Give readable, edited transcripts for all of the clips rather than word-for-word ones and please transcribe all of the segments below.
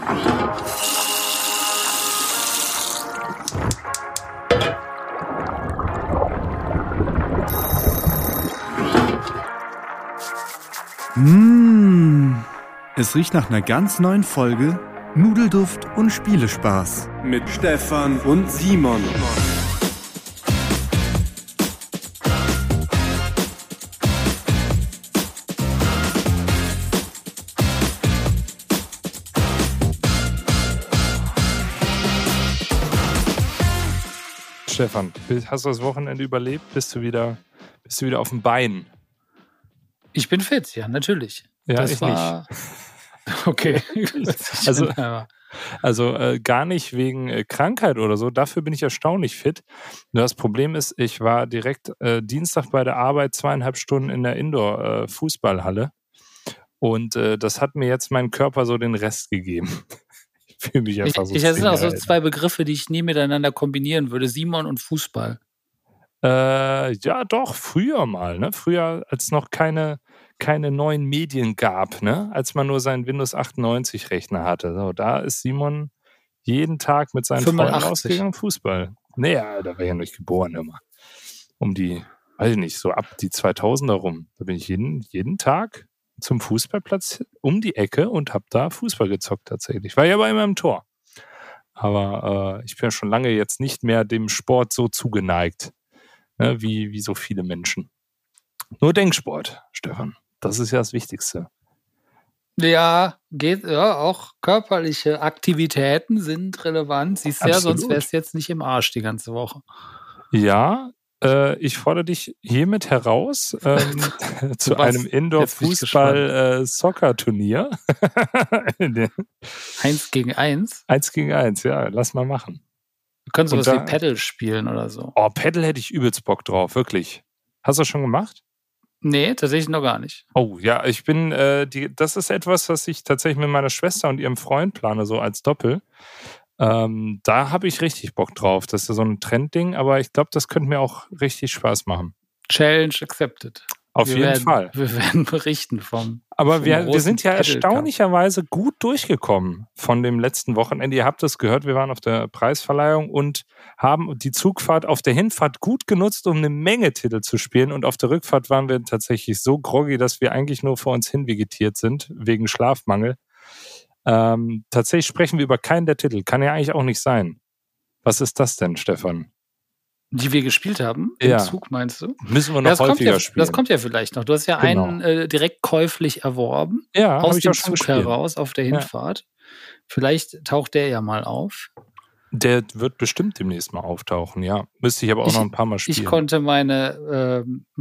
Es riecht nach einer ganz neuen Folge Nudelduft und Spielespaß. Mit Stefan und Simon. Stefan, hast du das Wochenende überlebt? Bist du wieder auf dem Bein? Ich bin fit, ja, natürlich. Ja, das ich war nicht. Okay. Also gar nicht wegen Krankheit oder so. Dafür bin ich erstaunlich fit. Nur das Problem ist, ich war direkt Dienstag bei der Arbeit 2,5 Stunden in der Indoor-Fußballhalle. Und das hat mir jetzt mein Körper so den Rest gegeben. Ich fühle mich einfach so. Das sind auch so zwei Begriffe, die ich nie miteinander kombinieren würde. Simon und Fußball. Ja, doch, früher mal. Ne? Früher, als noch keine neuen Medien gab, ne? Als man nur seinen Windows 98 Rechner hatte. So, da ist Simon jeden Tag mit seinen 85. Freunden rausgegangen, Fußball. Naja, da war ich ja nicht geboren immer. Um die, weiß ich nicht, so ab die 2000er rum. Da bin ich jeden Tag zum Fußballplatz um die Ecke und habe da Fußball gezockt tatsächlich. War ja aber immer im Tor. Aber ich bin schon lange jetzt nicht mehr dem Sport so zugeneigt, ne, wie so viele Menschen. Nur Denksport, Stefan. Das ist ja das Wichtigste. Ja, auch körperliche Aktivitäten sind relevant. Siehst du ja, sonst wärst du jetzt nicht im Arsch die ganze Woche. Ja, ich fordere dich hiermit heraus zu einem Indoor-Fußball-Soccer-Turnier. 1 gegen 1? 1 gegen 1, ja, lass mal machen. Wir können sowas wie Paddle spielen oder so. Oh, Paddle hätte ich übelst Bock drauf, wirklich. Hast du das schon gemacht? Nee, tatsächlich noch gar nicht. Oh, ja, ich bin, das ist etwas, was ich tatsächlich mit meiner Schwester und ihrem Freund plane, so als Doppel. Da habe ich richtig Bock drauf. Das ist so ein Trendding, aber ich glaube, das könnte mir auch richtig Spaß machen. Challenge accepted. Auf jeden Fall. Wir werden berichten vom. Aber wir sind ja Paddle-Cup. erstaunlicherweise gut durchgekommen von dem letzten Wochenende. Ihr habt es gehört, wir waren auf der Preisverleihung und haben die Zugfahrt auf der Hinfahrt gut genutzt, um eine Menge Titel zu spielen. Und auf der Rückfahrt waren wir tatsächlich so groggy, dass wir eigentlich nur vor uns hin vegetiert sind, wegen Schlafmangel. Tatsächlich sprechen wir über keinen der Titel. Kann ja eigentlich auch nicht sein. Was ist das denn, Stefan? Die wir gespielt haben? Im Zug, meinst du? Müssen wir noch häufiger spielen. Das kommt ja vielleicht noch. Du hast ja einen direkt käuflich erworben. Ja, aus dem Zug heraus auf der Hinfahrt. Ja. Vielleicht taucht der ja mal auf. Der wird bestimmt demnächst mal auftauchen, ja. Müsste ich aber auch noch ein paar Mal spielen. Ich konnte meine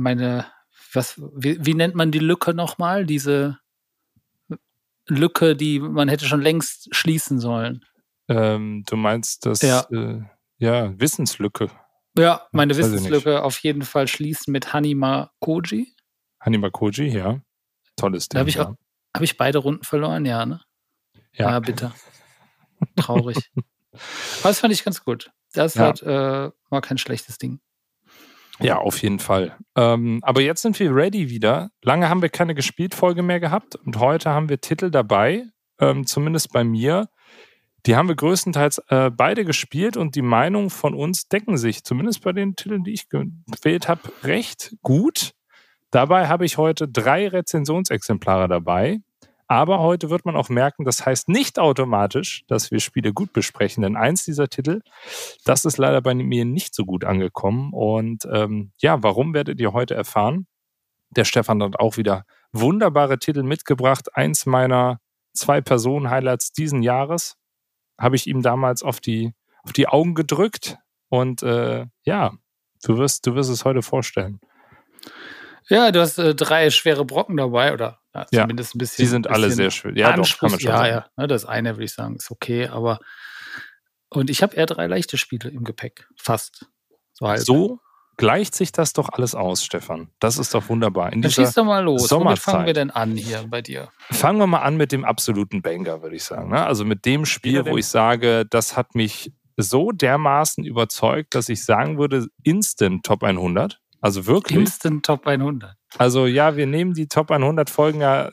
wie nennt man die Lücke nochmal? Diese Lücke, die man hätte schon längst schließen sollen. Du meinst das, Wissenslücke. Ja, meine Wissenslücke auf jeden Fall schließen mit Hanimakoji. Hanimakoji, ja. Tolles Ding. Da habe ich beide Runden verloren, ja, ne? Ja, bitter. Traurig. Aber das fand ich ganz gut. Das war kein schlechtes Ding. Ja, auf jeden Fall. Aber jetzt sind wir ready wieder. Lange haben wir keine Gespielt-Folge mehr gehabt und heute haben wir Titel dabei, zumindest bei mir. Die haben wir größtenteils beide gespielt und die Meinungen von uns decken sich, zumindest bei den Titeln, die ich gewählt habe, recht gut. Dabei habe ich heute 3 Rezensionsexemplare dabei. Aber heute wird man auch merken, das heißt nicht automatisch, dass wir Spiele gut besprechen. Denn eins dieser Titel, das ist leider bei mir nicht so gut angekommen. Und warum werdet ihr heute erfahren? Der Stefan hat auch wieder wunderbare Titel mitgebracht. Eins meiner 2-Personen-Highlights diesen Jahres habe ich ihm damals auf die Augen gedrückt. Und du wirst es heute vorstellen. Ja, du hast 3 schwere Brocken dabei, oder zumindest ein bisschen. Die sind alle sehr schwer. Ja, doch, kann man schon sagen. Ja. Das eine, würde ich sagen, ist okay, aber und ich habe eher 3 leichte Spiele im Gepäck. Fast. So gleicht sich das doch alles aus, Stefan. Das ist doch wunderbar. Dann schieß doch mal los. Womit fangen wir denn an hier bei dir? Fangen wir mal an mit dem absoluten Banger, würde ich sagen. Also mit dem Spiel, wo ich sage, das hat mich so dermaßen überzeugt, dass ich sagen würde, Instant Top 100. Also wirklich. Instant Top 100. Also ja, wir nehmen die Top 100 Folgen ja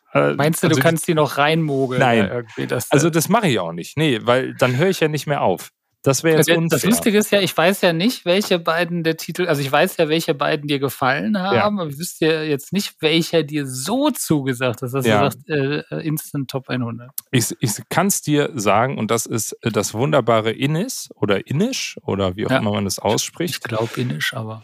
Meinst du, du kannst die noch reinmogeln? Nein, das mache ich auch nicht. Nee, weil dann höre ich ja nicht mehr auf. Das wäre jetzt unfair. Das Lustige ist ja, ich weiß ja nicht, welche beiden der Titel, also ich weiß ja, welche beiden dir gefallen haben, aber ich wüsste ja jetzt nicht, welcher dir so zugesagt ist, dass du sagst, Instant Top 100. Ich kann es dir sagen, und das ist das wunderbare Innis oder Inish oder wie auch immer man das ausspricht. Ich glaube Inish, aber...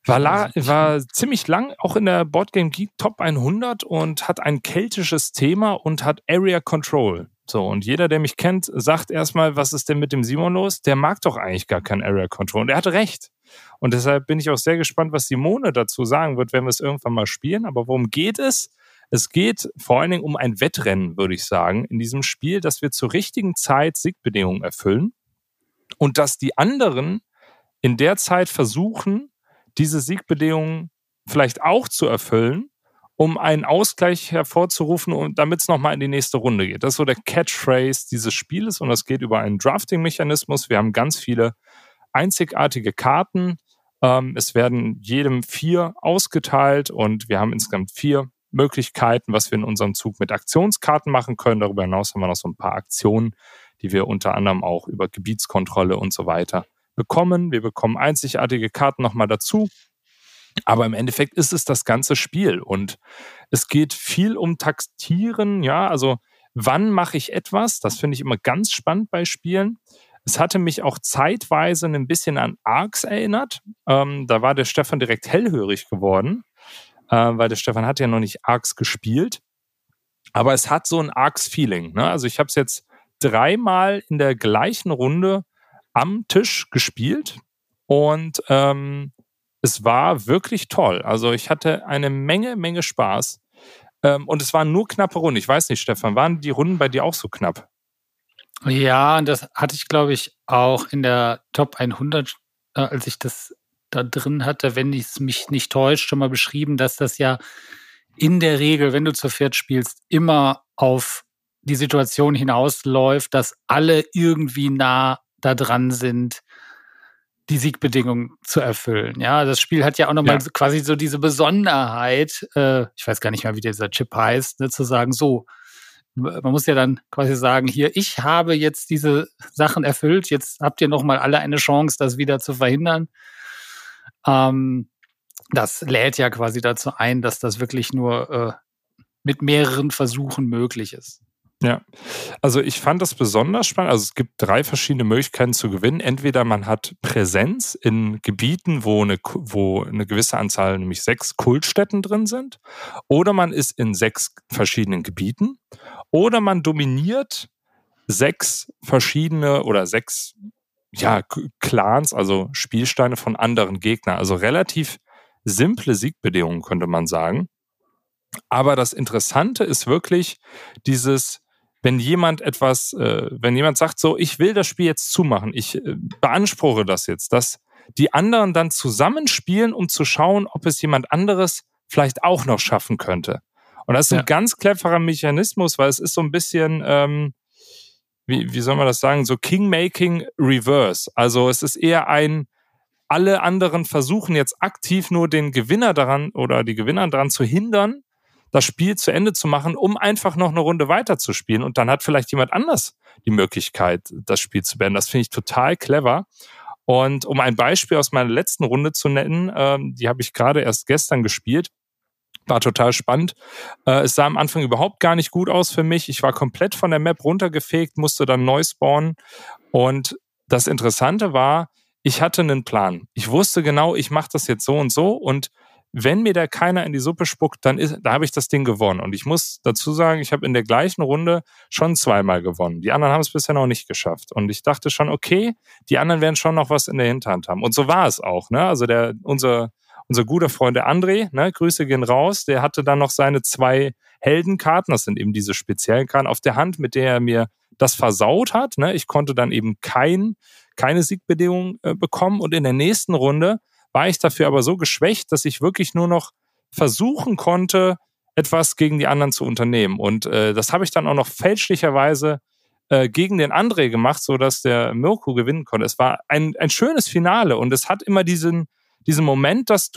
War ziemlich lang auch in der Boardgame Geek Top 100 und hat ein keltisches Thema und hat Area Control. So, und jeder, der mich kennt, sagt erstmal, was ist denn mit dem Simon los? Der mag doch eigentlich gar kein Area Control. Und er hatte recht. Und deshalb bin ich auch sehr gespannt, was Simone dazu sagen wird, wenn wir es irgendwann mal spielen. Aber worum geht es? Es geht vor allen Dingen um ein Wettrennen, würde ich sagen, in diesem Spiel, dass wir zur richtigen Zeit Siegbedingungen erfüllen und dass die anderen in der Zeit versuchen, diese Siegbedingungen vielleicht auch zu erfüllen, um einen Ausgleich hervorzurufen und damit es nochmal in die nächste Runde geht. Das ist so der Catchphrase dieses Spieles und das geht über einen Drafting-Mechanismus. Wir haben ganz viele einzigartige Karten. Es werden jedem 4 ausgeteilt und wir haben insgesamt 4 Möglichkeiten, was wir in unserem Zug mit Aktionskarten machen können. Darüber hinaus haben wir noch so ein paar Aktionen, die wir unter anderem auch über Gebietskontrolle und so weiter bekommen. Wir bekommen einzigartige Karten nochmal dazu. Aber im Endeffekt ist es das ganze Spiel und es geht viel um Taktieren, ja, also wann mache ich etwas, das finde ich immer ganz spannend bei Spielen. Es hatte mich auch zeitweise ein bisschen an Arx erinnert, da war der Stefan direkt hellhörig geworden, weil der Stefan hat ja noch nicht Arx gespielt, aber es hat so ein Arx-Feeling, ne? Also ich habe es jetzt 3-mal in der gleichen Runde am Tisch gespielt und es war wirklich toll. Also ich hatte eine Menge Spaß. Und es waren nur knappe Runden. Ich weiß nicht, Stefan, waren die Runden bei dir auch so knapp? Ja, und das hatte ich, glaube ich, auch in der Top 100, als ich das da drin hatte, wenn es mich nicht täuscht, schon mal beschrieben, dass das ja in der Regel, wenn du zu viert spielst, immer auf die Situation hinausläuft, dass alle irgendwie nah da dran sind, die Siegbedingungen zu erfüllen. Ja, das Spiel hat ja auch nochmal quasi so diese Besonderheit, ich weiß gar nicht mehr, wie dieser Chip heißt, ne, zu sagen, so, man muss ja dann quasi sagen, hier, ich habe jetzt diese Sachen erfüllt, jetzt habt ihr nochmal alle eine Chance, das wieder zu verhindern. Das lädt ja quasi dazu ein, dass das wirklich nur mit mehreren Versuchen möglich ist. Ja, also ich fand das besonders spannend. Also es gibt 3 verschiedene Möglichkeiten zu gewinnen. Entweder man hat Präsenz in Gebieten, wo eine gewisse Anzahl, nämlich 6 Kultstätten drin sind. Oder man ist in 6 verschiedenen Gebieten. Oder man dominiert 6 verschiedene oder 6 Clans, also Spielsteine von anderen Gegnern. Also relativ simple Siegbedingungen, könnte man sagen. Aber das Interessante ist wirklich dieses, wenn jemand sagt so, ich will das Spiel jetzt zumachen, ich beanspruche das jetzt, dass die anderen dann zusammenspielen, um zu schauen, ob es jemand anderes vielleicht auch noch schaffen könnte. Und das ist ein ganz cleverer Mechanismus, weil es ist so ein bisschen, wie soll man das sagen, so Kingmaking Reverse. Also es ist eher alle anderen versuchen jetzt aktiv nur den Gewinner daran oder die Gewinner daran zu hindern, das Spiel zu Ende zu machen, um einfach noch eine Runde weiter zu spielen. Und dann hat vielleicht jemand anders die Möglichkeit, das Spiel zu beenden. Das finde ich total clever. Und um ein Beispiel aus meiner letzten Runde zu nennen, die habe ich gerade erst gestern gespielt, war total spannend. Es sah am Anfang überhaupt gar nicht gut aus für mich. Ich war komplett von der Map runtergefegt, musste dann neu spawnen. Und das Interessante war, ich hatte einen Plan. Ich wusste genau, ich mache das jetzt so und wenn mir da keiner in die Suppe spuckt, da habe ich das Ding gewonnen. Und ich muss dazu sagen, ich habe in der gleichen Runde schon 2-mal gewonnen. Die anderen haben es bisher noch nicht geschafft. Und ich dachte schon, okay, die anderen werden schon noch was in der Hinterhand haben. Und so war es auch, ne? Also unser guter Freund der André, ne, Grüße gehen raus, der hatte dann noch seine 2 Heldenkarten, das sind eben diese speziellen Karten, auf der Hand, mit der er mir das versaut hat. Ne? Ich konnte dann eben keine Siegbedingung bekommen. Und in der nächsten Runde war ich dafür aber so geschwächt, dass ich wirklich nur noch versuchen konnte, etwas gegen die anderen zu unternehmen. Und das habe ich dann auch noch fälschlicherweise gegen den André gemacht, sodass der Mirko gewinnen konnte. Es war ein schönes Finale und es hat immer diesen Moment, dass du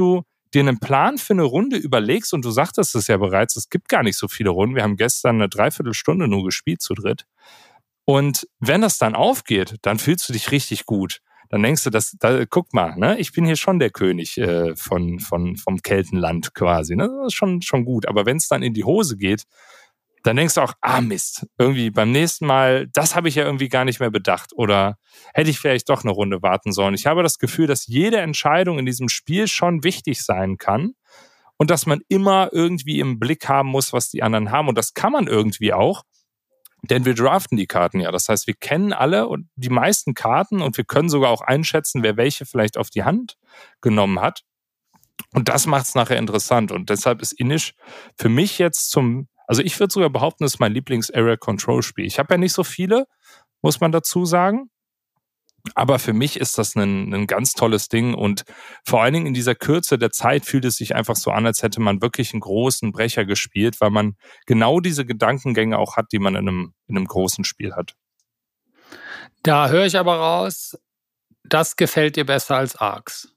dir einen Plan für eine Runde überlegst, und du sagtest es ja bereits, es gibt gar nicht so viele Runden. Wir haben gestern eine Dreiviertelstunde nur gespielt zu dritt. Und wenn das dann aufgeht, dann fühlst du dich richtig gut. Dann denkst du, guck mal, ne, ich bin hier schon der König vom Keltenland quasi. Ne? Das ist schon gut. Aber wenn es dann in die Hose geht, dann denkst du auch, Mist, irgendwie beim nächsten Mal, das habe ich ja irgendwie gar nicht mehr bedacht. Oder hätte ich vielleicht doch eine Runde warten sollen. Ich habe das Gefühl, dass jede Entscheidung in diesem Spiel schon wichtig sein kann und dass man immer irgendwie im Blick haben muss, was die anderen haben. Und das kann man irgendwie auch. Denn wir draften die Karten ja. Das heißt, wir kennen alle und die meisten Karten und wir können sogar auch einschätzen, wer welche vielleicht auf die Hand genommen hat. Und das macht es nachher interessant. Und deshalb ist Inis für mich jetzt also ich würde sogar behaupten, das ist mein Lieblings-Area-Control-Spiel. Ich habe ja nicht so viele, muss man dazu sagen. Aber für mich ist das ein ganz tolles Ding und vor allen Dingen in dieser Kürze der Zeit fühlt es sich einfach so an, als hätte man wirklich einen großen Brecher gespielt, weil man genau diese Gedankengänge auch hat, die man in einem großen Spiel hat. Da höre ich aber raus, das gefällt dir besser als Arx.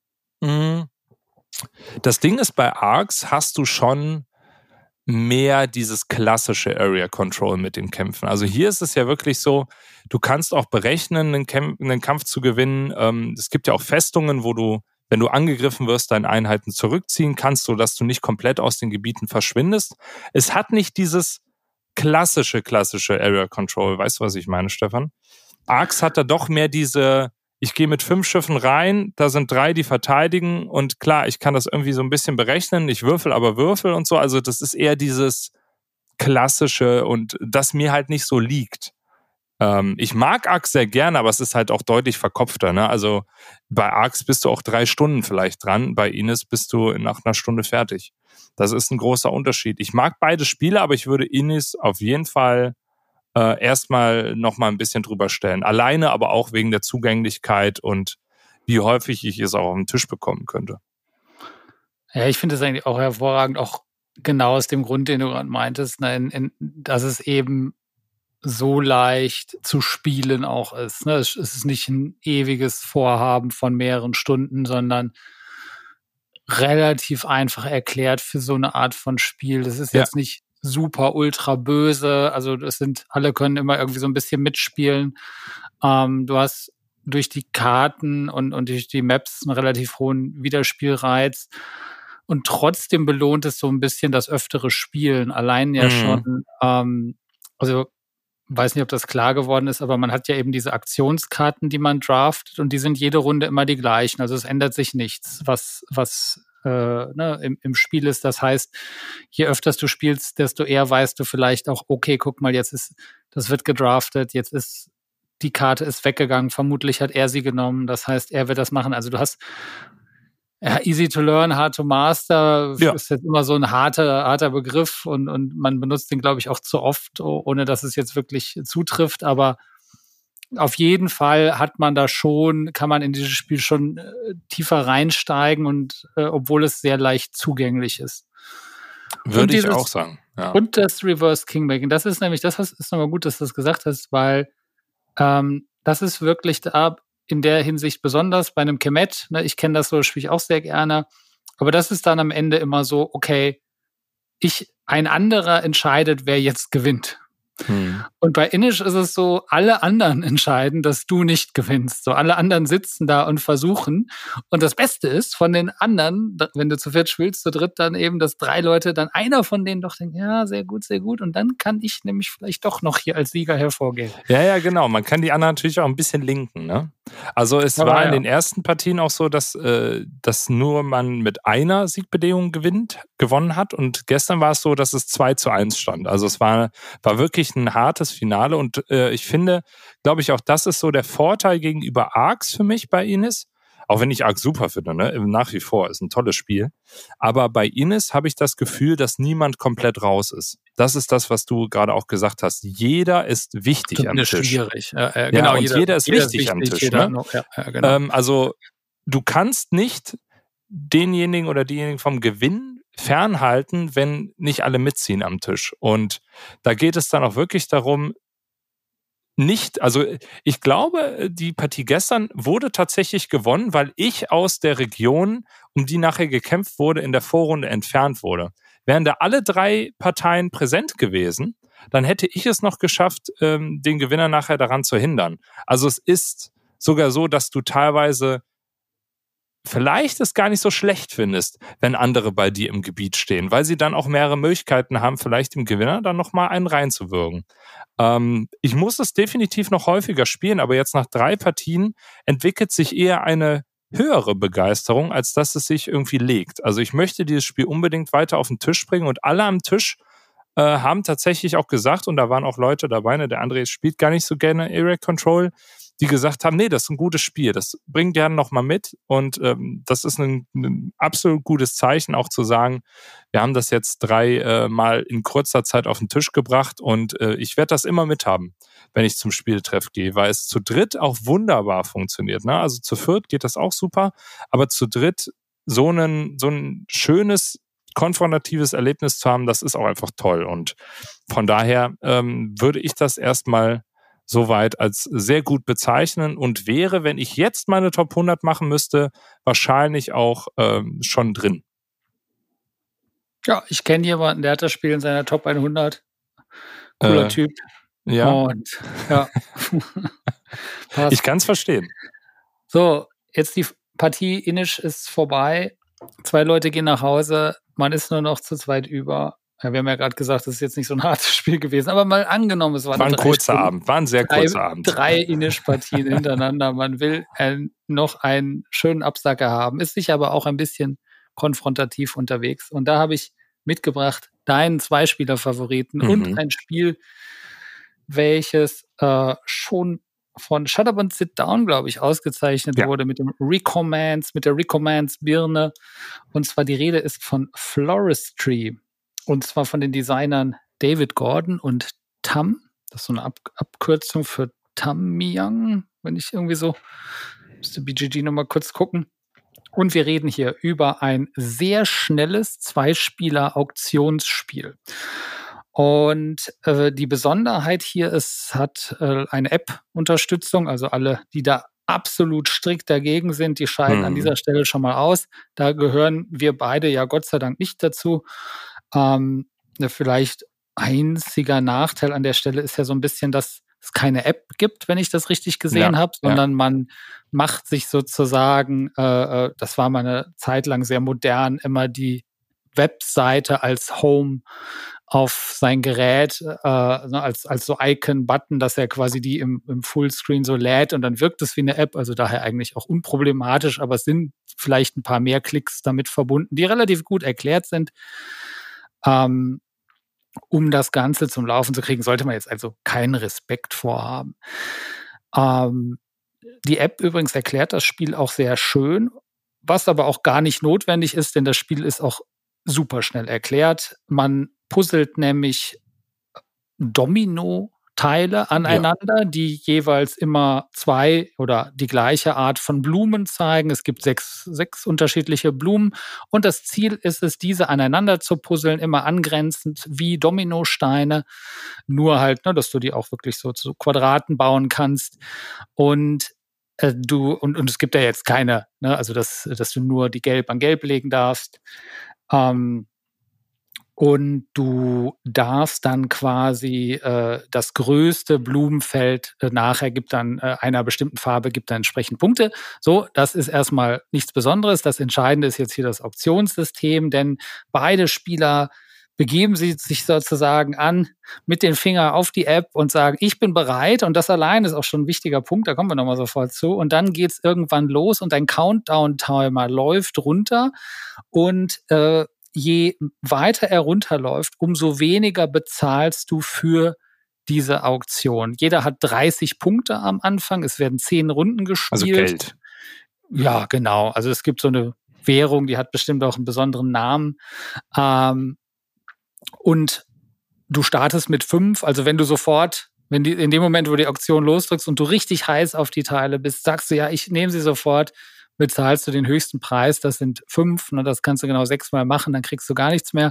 Das Ding ist, bei Arx hast du schon mehr dieses klassische Area Control mit den Kämpfen. Also hier ist es ja wirklich so, du kannst auch berechnen, einen Kampf zu gewinnen. Es gibt ja auch Festungen, wo du, wenn du angegriffen wirst, deine Einheiten zurückziehen kannst, sodass du nicht komplett aus den Gebieten verschwindest. Es hat nicht dieses klassische Area Control. Weißt du, was ich meine, Stefan? Arx hat da doch mehr ich gehe mit 5 Schiffen rein, da sind 3, die verteidigen und klar, ich kann das irgendwie so ein bisschen berechnen, ich würfel und so, also das ist eher dieses Klassische und das mir halt nicht so liegt. Ich mag Arx sehr gerne, aber es ist halt auch deutlich verkopfter, ne? Also bei Arx bist du auch 3 Stunden vielleicht dran, bei Inis bist du nach einer Stunde fertig. Das ist ein großer Unterschied. Ich mag beide Spiele, aber ich würde Inis auf jeden Fall erstmal noch mal ein bisschen drüber stellen. Alleine, aber auch wegen der Zugänglichkeit und wie häufig ich es auch auf den Tisch bekommen könnte. Ja, ich finde es eigentlich auch hervorragend, auch genau aus dem Grund, den du gerade meintest, ne, dass es eben so leicht zu spielen auch ist. Ne? Es ist nicht ein ewiges Vorhaben von mehreren Stunden, sondern relativ einfach erklärt für so eine Art von Spiel. Das ist jetzt nicht super ultra böse, also alle können immer irgendwie so ein bisschen mitspielen. Du hast durch die Karten und durch die Maps einen relativ hohen Wiederspielreiz und trotzdem belohnt es so ein bisschen das öftere Spielen. Allein ja schon, also weiß nicht, ob das klar geworden ist, aber man hat ja eben diese Aktionskarten, die man draftet und die sind jede Runde immer die gleichen. Also es ändert sich nichts, was im Spiel ist. Das heißt, je öfters du spielst, desto eher weißt du vielleicht auch, okay, guck mal, das wird gedraftet, die Karte ist weggegangen, vermutlich hat er sie genommen, das heißt, er wird das machen. Also du hast easy to learn, hard to master, ist jetzt immer so ein harter Begriff und man benutzt den, glaube ich, auch zu oft, ohne dass es jetzt wirklich zutrifft, aber auf jeden Fall kann man in dieses Spiel schon tiefer reinsteigen und obwohl es sehr leicht zugänglich ist. Würde ich auch sagen. Ja. Und das Reverse Kingmaking, das ist nochmal gut, dass du das gesagt hast, weil das ist wirklich da in der Hinsicht besonders bei einem Kemet. Ne, ich kenne das so, spiele ich auch sehr gerne. Aber das ist dann am Ende immer so, okay, ein anderer entscheidet, wer jetzt gewinnt. Und bei Inis ist es so, alle anderen entscheiden, dass du nicht gewinnst. So, alle anderen sitzen da und versuchen. Und das Beste ist von den anderen, wenn du zu viert spielst, zu dritt dann eben, dass 3 Leute, dann einer von denen doch denkt, ja, sehr gut, sehr gut. Und dann kann ich nämlich vielleicht doch noch hier als Sieger hervorgehen. Ja, genau. Man kann die anderen natürlich auch ein bisschen linken, ne? Also es war in den ersten Partien auch so, dass nur man mit einer Siegbedingung gewonnen hat. Und gestern war es so, dass es 2:1 stand. Also es war wirklich ein hartes Finale und ich finde, glaube ich, auch das ist so der Vorteil gegenüber Arx für mich bei Inis. Auch wenn ich Arx super finde, ne? Nach wie vor, ist ein tolles Spiel. Aber bei Inis habe ich das Gefühl, dass niemand komplett raus ist. Das ist das, was du gerade auch gesagt hast. Jeder ist wichtig am Tisch. Schwierig. Genau, und jeder ist wichtig am Tisch. Ne? Genau. Also du kannst nicht denjenigen oder diejenigen vom Gewinn fernhalten, wenn nicht alle mitziehen am Tisch. Und da geht es dann auch wirklich darum, nicht, also ich glaube, die Partie gestern wurde tatsächlich gewonnen, weil ich aus der Region, um die nachher gekämpft wurde, in der Vorrunde entfernt wurde. Wären da alle 3 Parteien präsent gewesen, dann hätte ich es noch geschafft, den Gewinner nachher daran zu hindern. Also es ist sogar so, dass du teilweise vielleicht es gar nicht so schlecht findest, wenn andere bei dir im Gebiet stehen, weil sie dann auch mehrere Möglichkeiten haben, vielleicht dem Gewinner dann nochmal einen reinzuwürgen. Ich muss es definitiv noch häufiger spielen, aber jetzt nach 3 Partien entwickelt sich eher eine höhere Begeisterung, als dass es sich irgendwie legt. Also ich möchte dieses Spiel unbedingt weiter auf den Tisch bringen und alle am Tisch haben tatsächlich auch gesagt, und da waren auch Leute dabei, ne, der André spielt gar nicht so gerne Area Control, die gesagt haben, nee, das ist ein gutes Spiel, das bring gerne nochmal mit und das ist ein absolut gutes Zeichen, auch zu sagen, wir haben das jetzt 3 Mal in kurzer Zeit auf den Tisch gebracht und ich werde das immer mithaben, wenn ich zum Spieltreff gehe, weil es zu dritt auch wunderbar funktioniert. Ne? Also zu viert geht das auch super, aber zu dritt so ein schönes, konfrontatives Erlebnis zu haben, das ist auch einfach toll und von daher würde ich das erstmal soweit als sehr gut bezeichnen und wäre, wenn ich jetzt meine Top 100 machen müsste, wahrscheinlich auch schon drin. Ja, ich kenne jemanden, der hat das Spiel in seiner Top 100. Cooler Typ. Ja. Und ja. Ich kann es verstehen. So, jetzt die Partie Inish ist vorbei. 2 Leute gehen nach Hause. Man ist nur noch zu zweit über. Ja, wir haben ja gerade gesagt, das ist jetzt nicht so ein hartes Spiel gewesen, aber mal angenommen, es war ein kurzer Abend, war ein sehr kurzer Abend. 3 Inish-Partien hintereinander. Man will noch einen schönen Absacker haben, ist sich aber auch ein bisschen konfrontativ unterwegs. Und da habe ich mitgebracht deinen 2-Spieler-Favoriten und ein Spiel, welches schon von Shut Up and Sit Down, glaube ich, ausgezeichnet wurde mit der Recommands-Birne. Und zwar die Rede ist von Floristry. Und zwar von den Designern David Gordon und Tam. Das ist so eine Abkürzung für Tamyang, wenn ich irgendwie so, müsste BGG nochmal kurz gucken. Und wir reden hier über ein sehr schnelles 2-Spieler-Auktionsspiel. Und die Besonderheit hier ist, es hat eine App-Unterstützung, also alle, die da absolut strikt dagegen sind, die scheiden an dieser Stelle schon mal aus. Da gehören wir beide ja Gott sei Dank nicht dazu. Vielleicht einziger Nachteil an der Stelle ist ja so ein bisschen, dass es keine App gibt, wenn ich das richtig gesehen habe, sondern man macht sich sozusagen, das war mal eine Zeit lang sehr modern, immer die Webseite als Home auf sein Gerät, als so Icon-Button, dass er quasi die im Fullscreen so lädt und dann wirkt es wie eine App, also daher eigentlich auch unproblematisch, aber es sind vielleicht ein paar mehr Klicks damit verbunden, die relativ gut erklärt sind. Um das Ganze zum Laufen zu kriegen, sollte man jetzt also keinen Respekt vorhaben. Die App übrigens erklärt das Spiel auch sehr schön, was aber auch gar nicht notwendig ist, denn das Spiel ist auch super schnell erklärt. Man puzzelt nämlich Domino-Teile aneinander, die jeweils immer 2 oder die gleiche Art von Blumen zeigen. Es gibt 6 unterschiedliche Blumen und das Ziel ist es, diese aneinander zu puzzeln, immer angrenzend wie Dominosteine, nur halt, dass du die auch wirklich so zu Quadraten bauen kannst und und es gibt ja jetzt keine, also dass du nur die Gelb an Gelb legen darfst. Und du darfst dann quasi das größte Blumenfeld nachher gibt dann einer bestimmten Farbe gibt dann entsprechend Punkte. So, das ist erstmal nichts Besonderes. Das Entscheidende ist jetzt hier das Auktionssystem, denn beide Spieler begeben sie sich sozusagen an mit den Fingern auf die App und sagen, ich bin bereit. Und das allein ist auch schon ein wichtiger Punkt, da kommen wir nochmal sofort zu. Und dann geht's irgendwann los und ein Countdown-Timer läuft runter und je weiter er runterläuft, umso weniger bezahlst du für diese Auktion. Jeder hat 30 Punkte am Anfang. Es werden 10 Runden gespielt. Also Geld. Ja, genau. Also es gibt so eine Währung, die hat bestimmt auch einen besonderen Namen. Und du startest mit 5. Also wenn du sofort, in dem Moment, wo die Auktion losdrückst und du richtig heiß auf die Teile bist, sagst du, ja, ich nehme sie sofort. bezahlst du den höchsten Preis, das sind 5, ne, das kannst du genau 6-mal machen, dann kriegst du gar nichts mehr.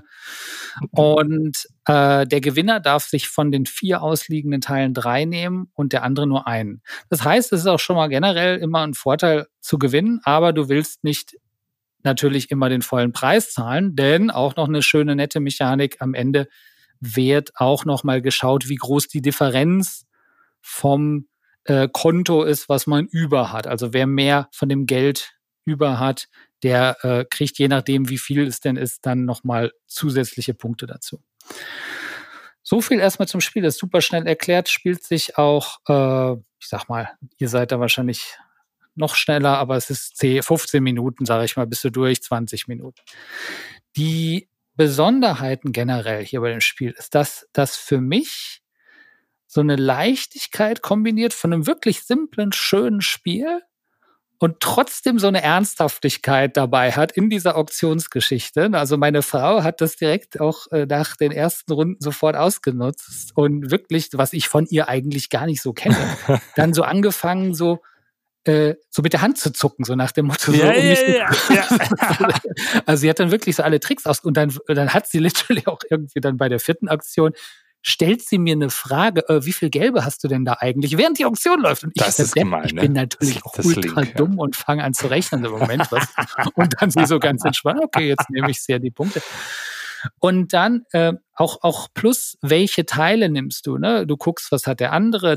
Und der Gewinner darf sich von den 4 ausliegenden Teilen 3 nehmen und der andere nur einen. Das heißt, es ist auch schon mal generell immer ein Vorteil zu gewinnen, aber du willst nicht natürlich immer den vollen Preis zahlen, denn auch noch eine schöne, nette Mechanik am Ende wird auch noch mal geschaut, wie groß die Differenz vom Konto ist, was man über hat. Also wer mehr von dem Geld über hat, der kriegt, je nachdem, wie viel es denn ist, dann nochmal zusätzliche Punkte dazu. So viel erstmal zum Spiel. Das ist super schnell erklärt, spielt sich auch, ich sag mal, ihr seid da wahrscheinlich noch schneller, aber es ist 15 Minuten, sage ich mal, bist du durch, 20 Minuten. Die Besonderheiten generell hier bei dem Spiel ist, dass das für mich so eine Leichtigkeit kombiniert von einem wirklich simplen, schönen Spiel und trotzdem so eine Ernsthaftigkeit dabei hat in dieser Auktionsgeschichte. Also meine Frau hat das direkt auch nach den ersten Runden sofort ausgenutzt und wirklich, was ich von ihr eigentlich gar nicht so kenne, dann so angefangen, so mit der Hand zu zucken, so nach dem Motto. Ja. Also sie hat dann wirklich so alle Tricks aus und dann hat sie literally auch irgendwie dann bei der 4. Aktion stellt sie mir eine Frage, wie viel Gelbe hast du denn da eigentlich, während die Auktion läuft? Und ich bin natürlich auch ultra dumm und fange an zu rechnen im Moment. Und dann sie so ganz entspannt, okay, jetzt nehme ich sehr die Punkte. Und dann auch plus, welche Teile nimmst du? Ne? Du guckst, was hat der andere,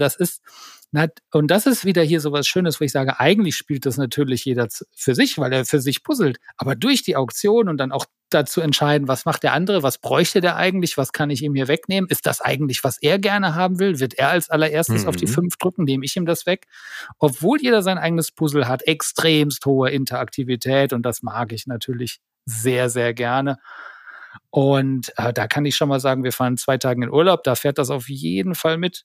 und das ist wieder hier so was Schönes, wo ich sage, eigentlich spielt das natürlich jeder für sich, weil er für sich puzzelt. Aber durch die Auktion und dann auch dazu entscheiden, was macht der andere, was bräuchte der eigentlich, was kann ich ihm hier wegnehmen? Ist das eigentlich, was er gerne haben will? Wird er als allererstes auf die 5 drücken, nehme ich ihm das weg? Obwohl jeder sein eigenes Puzzle hat, extremst hohe Interaktivität und das mag ich natürlich sehr, sehr gerne. Und da kann ich schon mal sagen, wir fahren 2 Tage in Urlaub, da fährt das auf jeden Fall mit.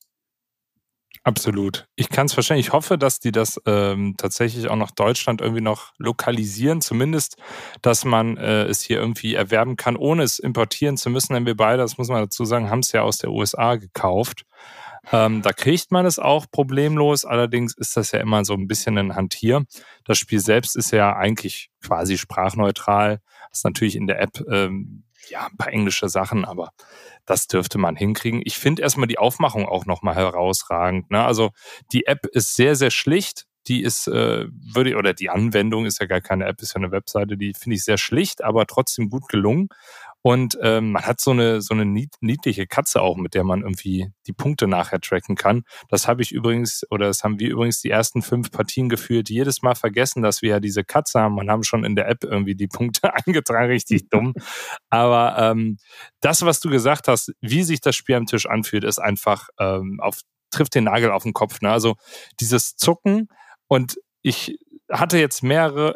Absolut. Ich kann es verstehen. Ich hoffe, dass die das tatsächlich auch nach Deutschland irgendwie noch lokalisieren. Zumindest, dass man es hier irgendwie erwerben kann, ohne es importieren zu müssen. Denn wir beide, das muss man dazu sagen, haben es ja aus der USA gekauft. Da kriegt man es auch problemlos. Allerdings ist das ja immer so ein bisschen ein Hantier. Das Spiel selbst ist ja eigentlich quasi sprachneutral. Das ist natürlich in der App ein paar englische Sachen, aber das dürfte man hinkriegen. Ich finde erstmal die Aufmachung auch nochmal herausragend. Ne? Also die App ist sehr, sehr schlicht. Die ist, oder die Anwendung ist ja gar keine App, ist ja eine Webseite, die finde ich sehr schlicht, aber trotzdem gut gelungen. Und man hat so eine niedliche Katze auch, mit der man irgendwie die Punkte nachher tracken kann. Das haben wir übrigens die ersten 5 Partien geführt, jedes Mal vergessen, dass wir ja diese Katze haben und haben schon in der App irgendwie die Punkte eingetragen, richtig dumm. Aber das, was du gesagt hast, wie sich das Spiel am Tisch anfühlt, ist einfach trifft den Nagel auf den Kopf. Ne? Also dieses Zucken, und ich hatte jetzt mehrere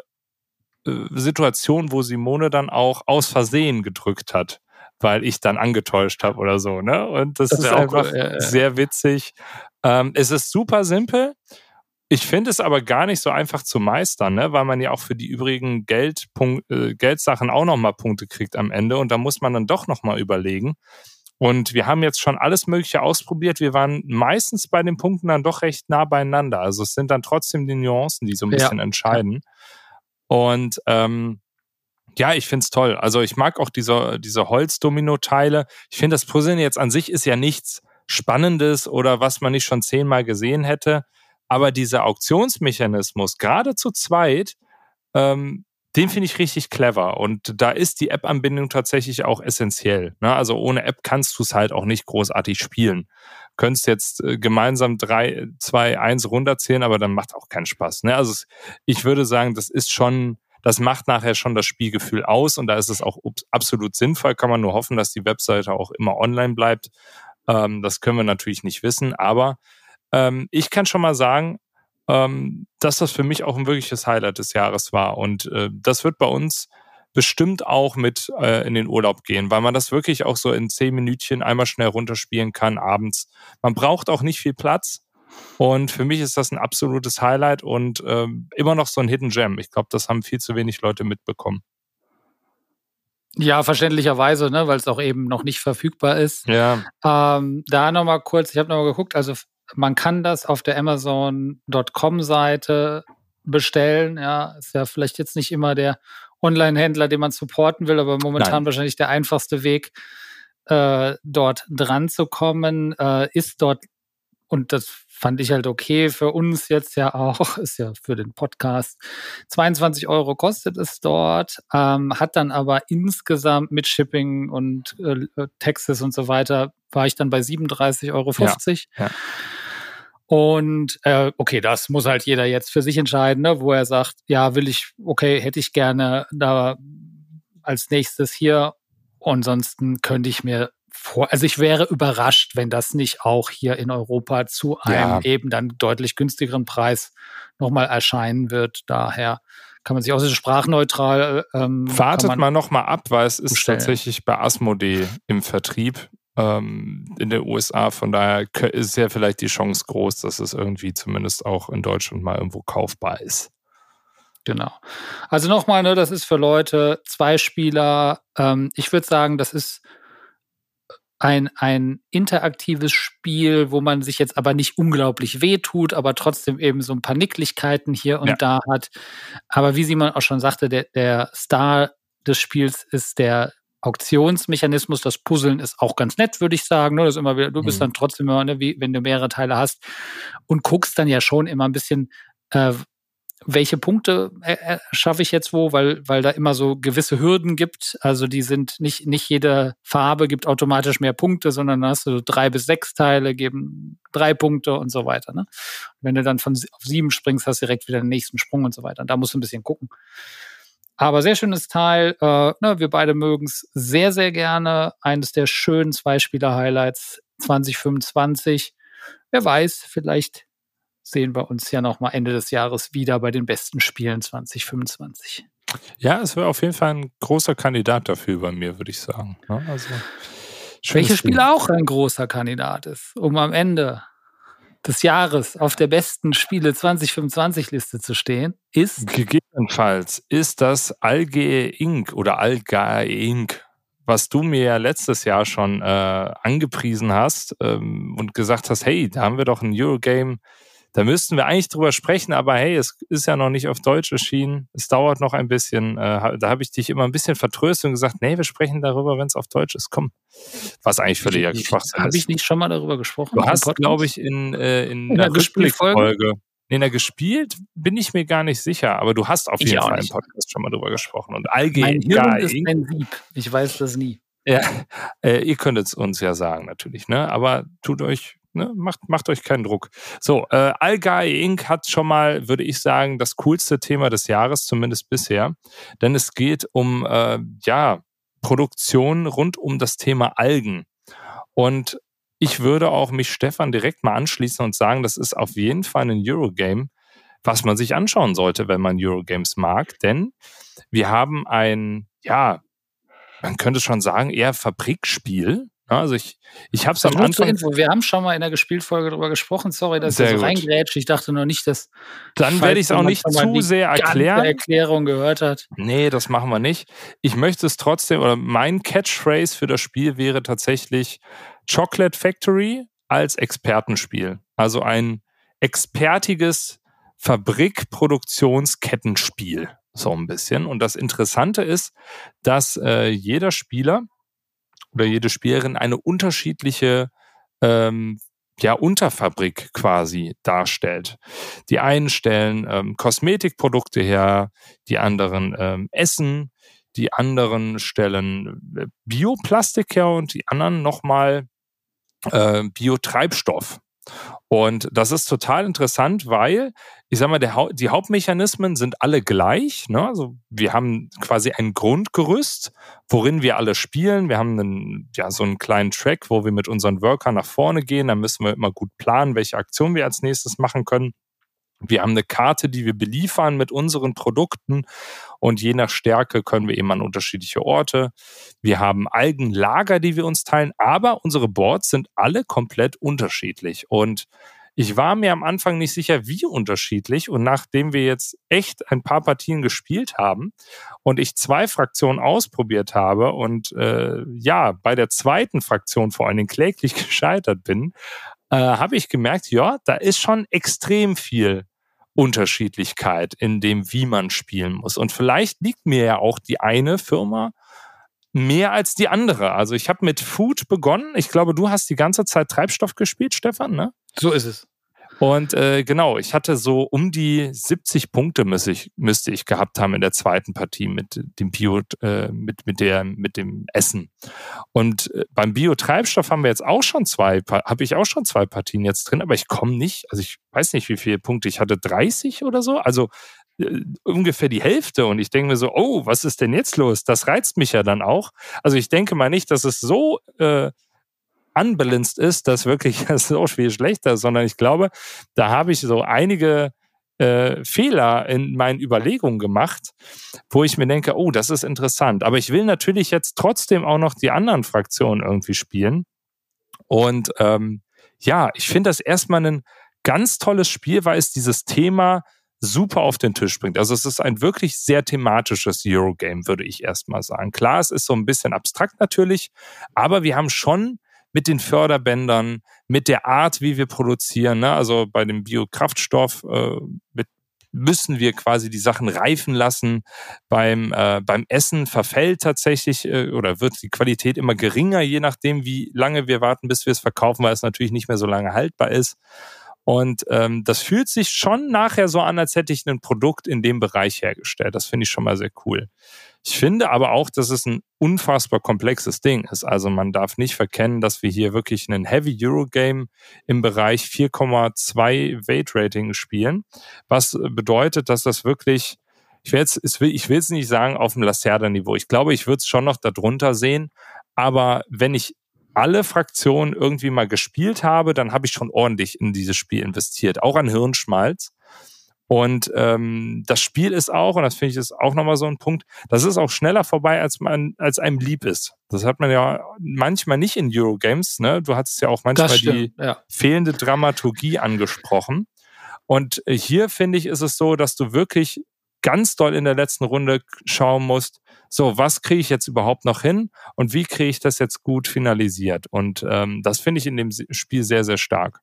Situation, wo Simone dann auch aus Versehen gedrückt hat, weil ich dann angetäuscht habe oder so, ne? Und das ist einfach sehr witzig. Es ist super simpel. Ich finde es aber gar nicht so einfach zu meistern, ne? Weil man ja auch für die übrigen Geldsachen auch nochmal Punkte kriegt am Ende und da muss man dann doch nochmal überlegen. Und wir haben jetzt schon alles Mögliche ausprobiert. Wir waren meistens bei den Punkten dann doch recht nah beieinander. Also es sind dann trotzdem die Nuancen, die so ein bisschen entscheiden. Und ich finde es toll. Also ich mag auch diese Holz-Domino-Teile. Ich finde, das Puzzeln jetzt an sich ist ja nichts Spannendes oder was man nicht schon 10-mal gesehen hätte. Aber dieser Auktionsmechanismus, gerade zu zweit, den finde ich richtig clever. Und da ist die App-Anbindung tatsächlich auch essentiell. Ne? Also ohne App kannst du es halt auch nicht großartig spielen. Könntest jetzt gemeinsam 3, 2, 1 runterzählen, aber dann macht auch keinen Spaß. Ne? Also ich würde sagen, das macht nachher schon das Spielgefühl aus und da ist es auch absolut sinnvoll. Kann man nur hoffen, dass die Webseite auch immer online bleibt. Das können wir natürlich nicht wissen, aber ich kann schon mal sagen, dass das für mich auch ein wirkliches Highlight des Jahres war und das wird bei uns bestimmt auch mit in den Urlaub gehen, weil man das wirklich auch so in 10 Minütchen einmal schnell runterspielen kann abends. Man braucht auch nicht viel Platz und für mich ist das ein absolutes Highlight und immer noch so ein Hidden Gem. Ich glaube, das haben viel zu wenig Leute mitbekommen. Ja, verständlicherweise, ne, weil es auch eben noch nicht verfügbar ist. Ja. Da nochmal kurz, ich habe nochmal geguckt, also man kann das auf der Amazon.com-Seite bestellen. Ja, ist ja vielleicht jetzt nicht immer der Online-Händler, den man supporten will, aber momentan wahrscheinlich der einfachste Weg, dort dran zu kommen, ist dort, und das fand ich halt okay für uns jetzt ja auch, ist ja für den Podcast, 22 € kostet es dort, hat dann aber insgesamt mit Shipping und Taxes und so weiter, war ich dann bei 37,50 €. Ja. Und okay, das muss halt jeder jetzt für sich entscheiden, ne, wo er sagt, ja, hätte ich gerne da als nächstes hier. Ansonsten könnte ich mir also ich wäre überrascht, wenn das nicht auch hier in Europa zu einem eben dann deutlich günstigeren Preis nochmal erscheinen wird. Daher kann man sich auch so sprachneutral wartet mal nochmal ab, weil es ist bestellen. Tatsächlich bei Asmodee im Vertrieb in den USA. Von daher ist ja vielleicht die Chance groß, dass es irgendwie zumindest auch in Deutschland mal irgendwo kaufbar ist. Genau. Also nochmal, ne, das ist für Leute, 2 Spieler. Ich würde sagen, das ist ein interaktives Spiel, wo man sich jetzt aber nicht unglaublich wehtut, aber trotzdem eben so ein paar Nicklichkeiten hier und da hat. Aber wie Simon auch schon sagte, der Star des Spiels ist der Auktionsmechanismus. Das Puzzeln ist auch ganz nett, würde ich sagen. Das ist immer wieder, du bist dann trotzdem immer, ne, wie wenn du mehrere Teile hast und guckst dann ja schon immer ein bisschen, welche Punkte schaffe ich jetzt wo, weil da immer so gewisse Hürden gibt. Also die sind nicht jede Farbe gibt automatisch mehr Punkte, sondern dann hast du 3 bis 6 Teile, geben 3 Punkte und so weiter. Ne? Wenn du dann auf 7 springst, hast du direkt wieder den nächsten Sprung und so weiter. Und da musst du ein bisschen gucken. Aber sehr schönes Teil. Wir beide mögen es sehr, sehr gerne. Eines der schönen 2-Spieler-Highlights 2025. Wer weiß, vielleicht sehen wir uns ja noch mal Ende des Jahres wieder bei den besten Spielen 2025. Ja, es wäre auf jeden Fall ein großer Kandidat dafür bei mir, würde ich sagen. Also, welches Spiel auch ein großer Kandidat ist, um am Ende des Jahres auf der besten Spiele 2025-Liste zu stehen, ist gegebenenfalls ist das Algae Inc. oder Algae Inc., was du mir ja letztes Jahr schon angepriesen hast und gesagt hast, hey, da haben wir doch ein Eurogame. Da müssten wir eigentlich drüber sprechen, aber hey, es ist ja noch nicht auf Deutsch erschienen. Es dauert noch ein bisschen. Da habe ich dich immer ein bisschen vertröstet und gesagt, nee, wir sprechen darüber, wenn es auf Deutsch ist. Komm. Was eigentlich völliger Schwachsinn ist. Habe ich nicht schon mal darüber gesprochen? Du hast, glaube ich, in der Rückblickfolge. In der gespielt bin ich mir gar nicht sicher, aber du hast auf jeden Fall im Podcast schon mal drüber gesprochen. Und mein Hirn ist ein Sieb. Ich weiß das nie. Ja, ihr könnt es uns ja sagen natürlich, ne? Aber tut euch macht euch keinen Druck. So, Algae Inc. hat schon mal, würde ich sagen, das coolste Thema des Jahres, zumindest bisher. Denn es geht um Produktion rund um das Thema Algen. Und ich würde auch mich Stefan direkt mal anschließen und sagen, das ist auf jeden Fall ein Eurogame, was man sich anschauen sollte, wenn man Eurogames mag. Denn wir haben ein, man könnte schon sagen, eher Fabrikspiel. Also ich habe es am Anfang... Wir haben schon mal in der Gespielt-Folge darüber gesprochen. Sorry, dass ich so reingrätsche. Ich dachte noch nicht, dass... Dann werde ich es auch nicht zu sehr erklären. Erklärung gehört hat. Nee, das machen wir nicht. Ich möchte es trotzdem, oder mein Catchphrase für das Spiel wäre tatsächlich Chocolate Factory als Expertenspiel. Also ein expertiges Fabrikproduktionskettenspiel. So ein bisschen. Und das Interessante ist, dass jeder Spieler oder jede Spielerin eine unterschiedliche Unterfabrik quasi darstellt. Die einen stellen Kosmetikprodukte her, die anderen Essen, die anderen stellen Bioplastik her und die anderen nochmal Biotreibstoff. Und das ist total interessant, weil, ich sag mal, die Hauptmechanismen sind alle gleich. Ne? Also wir haben quasi ein Grundgerüst, worin wir alle spielen. Wir haben so einen kleinen Track, wo wir mit unseren Workern nach vorne gehen. Da müssen wir immer gut planen, welche Aktion wir als nächstes machen können. Wir haben eine Karte, die wir beliefern mit unseren Produkten und je nach Stärke können wir eben an unterschiedliche Orte. Wir haben Algenlager, die wir uns teilen, aber unsere Boards sind alle komplett unterschiedlich und ich war mir am Anfang nicht sicher, wie unterschiedlich und nachdem wir jetzt echt ein paar Partien gespielt haben und ich 2 Fraktionen ausprobiert habe und bei der zweiten Fraktion vor allen Dingen kläglich gescheitert bin, habe ich gemerkt, da ist schon extrem viel Unterschiedlichkeit in dem, wie man spielen muss. Und vielleicht liegt mir ja auch die eine Firma mehr als die andere. Also ich habe mit Food begonnen. Ich glaube, du hast die ganze Zeit Treibstoff gespielt, Stefan, ne? So ist es. Und genau, ich hatte so um die 70 Punkte müsste ich gehabt haben in der zweiten Partie mit dem mit dem Essen. Und beim Bio-Treibstoff habe ich auch schon zwei Partien jetzt drin, aber ich komme nicht, also ich weiß nicht, wie viele Punkte ich hatte, 30 oder so, also ungefähr die Hälfte. Und ich denke mir so, oh, was ist denn jetzt los? Das reizt mich ja dann auch. Also ich denke mal nicht, dass es so unbalanced ist, dass wirklich das so viel schlechter ist, sondern ich glaube, da habe ich so einige Fehler in meinen Überlegungen gemacht, wo ich mir denke, oh, das ist interessant. Aber ich will natürlich jetzt trotzdem auch noch die anderen Fraktionen irgendwie spielen. Und ich finde das erstmal ein ganz tolles Spiel, weil es dieses Thema super auf den Tisch bringt. Also es ist ein wirklich sehr thematisches Eurogame, würde ich erstmal sagen. Klar, es ist so ein bisschen abstrakt natürlich, aber wir haben schon mit den Förderbändern, mit der Art, wie wir produzieren, ne? Also bei dem Biokraftstoff müssen wir quasi die Sachen reifen lassen. Beim Essen verfällt tatsächlich oder wird die Qualität immer geringer, je nachdem, wie lange wir warten, bis wir es verkaufen, weil es natürlich nicht mehr so lange haltbar ist. Und das fühlt sich schon nachher so an, als hätte ich ein Produkt in dem Bereich hergestellt. Das finde ich schon mal sehr cool. Ich finde aber auch, dass es ein unfassbar komplexes Ding ist. Also man darf nicht verkennen, dass wir hier wirklich einen Heavy Eurogame im Bereich 4,2 Weight Rating spielen. Was bedeutet, dass das wirklich, ich will es nicht sagen auf dem Lacerda-Niveau. Ich glaube, ich würde es schon noch darunter sehen. Aber wenn ich alle Fraktionen irgendwie mal gespielt habe, dann habe ich schon ordentlich in dieses Spiel investiert. Auch an Hirnschmalz. Und das Spiel ist auch, und das finde ich ist auch nochmal so ein Punkt, das ist auch schneller vorbei, als einem lieb ist. Das hat man ja manchmal nicht in Eurogames, ne? Du hattest ja auch manchmal die fehlende Dramaturgie angesprochen. Und hier, finde ich, ist es so, dass du wirklich ganz doll in der letzten Runde schauen musst, so, was kriege ich jetzt überhaupt noch hin und wie kriege ich das jetzt gut finalisiert? Und das finde ich in dem Spiel sehr, sehr stark.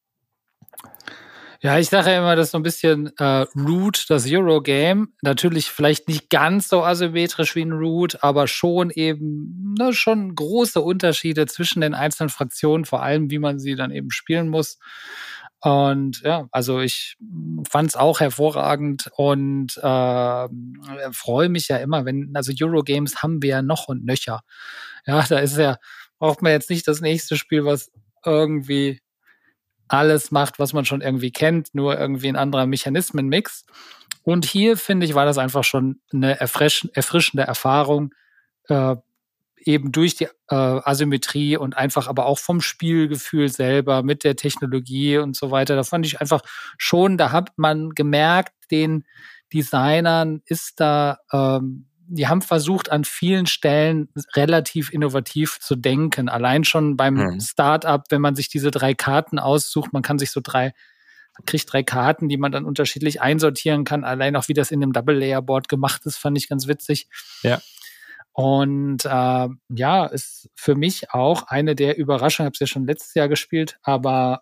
Ja, ich sage ja immer, das ist so ein bisschen Root, das Eurogame. Natürlich vielleicht nicht ganz so asymmetrisch wie ein Root, aber schon eben schon große Unterschiede zwischen den einzelnen Fraktionen, vor allem wie man sie dann eben spielen muss. Und ja, also ich fand es auch hervorragend und freue mich ja immer, also Eurogames haben wir ja noch und nöcher. Ja, braucht man jetzt nicht das nächste Spiel, was irgendwie alles macht, was man schon irgendwie kennt, nur irgendwie ein anderer Mechanismenmix. Und hier, finde ich, war das einfach schon eine erfrischende Erfahrung, eben durch die Asymmetrie und einfach aber auch vom Spielgefühl selber mit der Technologie und so weiter. Da fand ich einfach schon, da hat man gemerkt, den Designern ist da, die haben versucht, an vielen Stellen relativ innovativ zu denken. Allein schon beim Startup, wenn man sich diese 3 Karten aussucht, man kann sich kriegt 3 Karten, die man dann unterschiedlich einsortieren kann. Allein auch, wie das in dem Double-Layer-Board gemacht ist, fand ich ganz witzig. Ja. Und ist für mich auch eine der Überraschungen. Ich habe es ja schon letztes Jahr gespielt, aber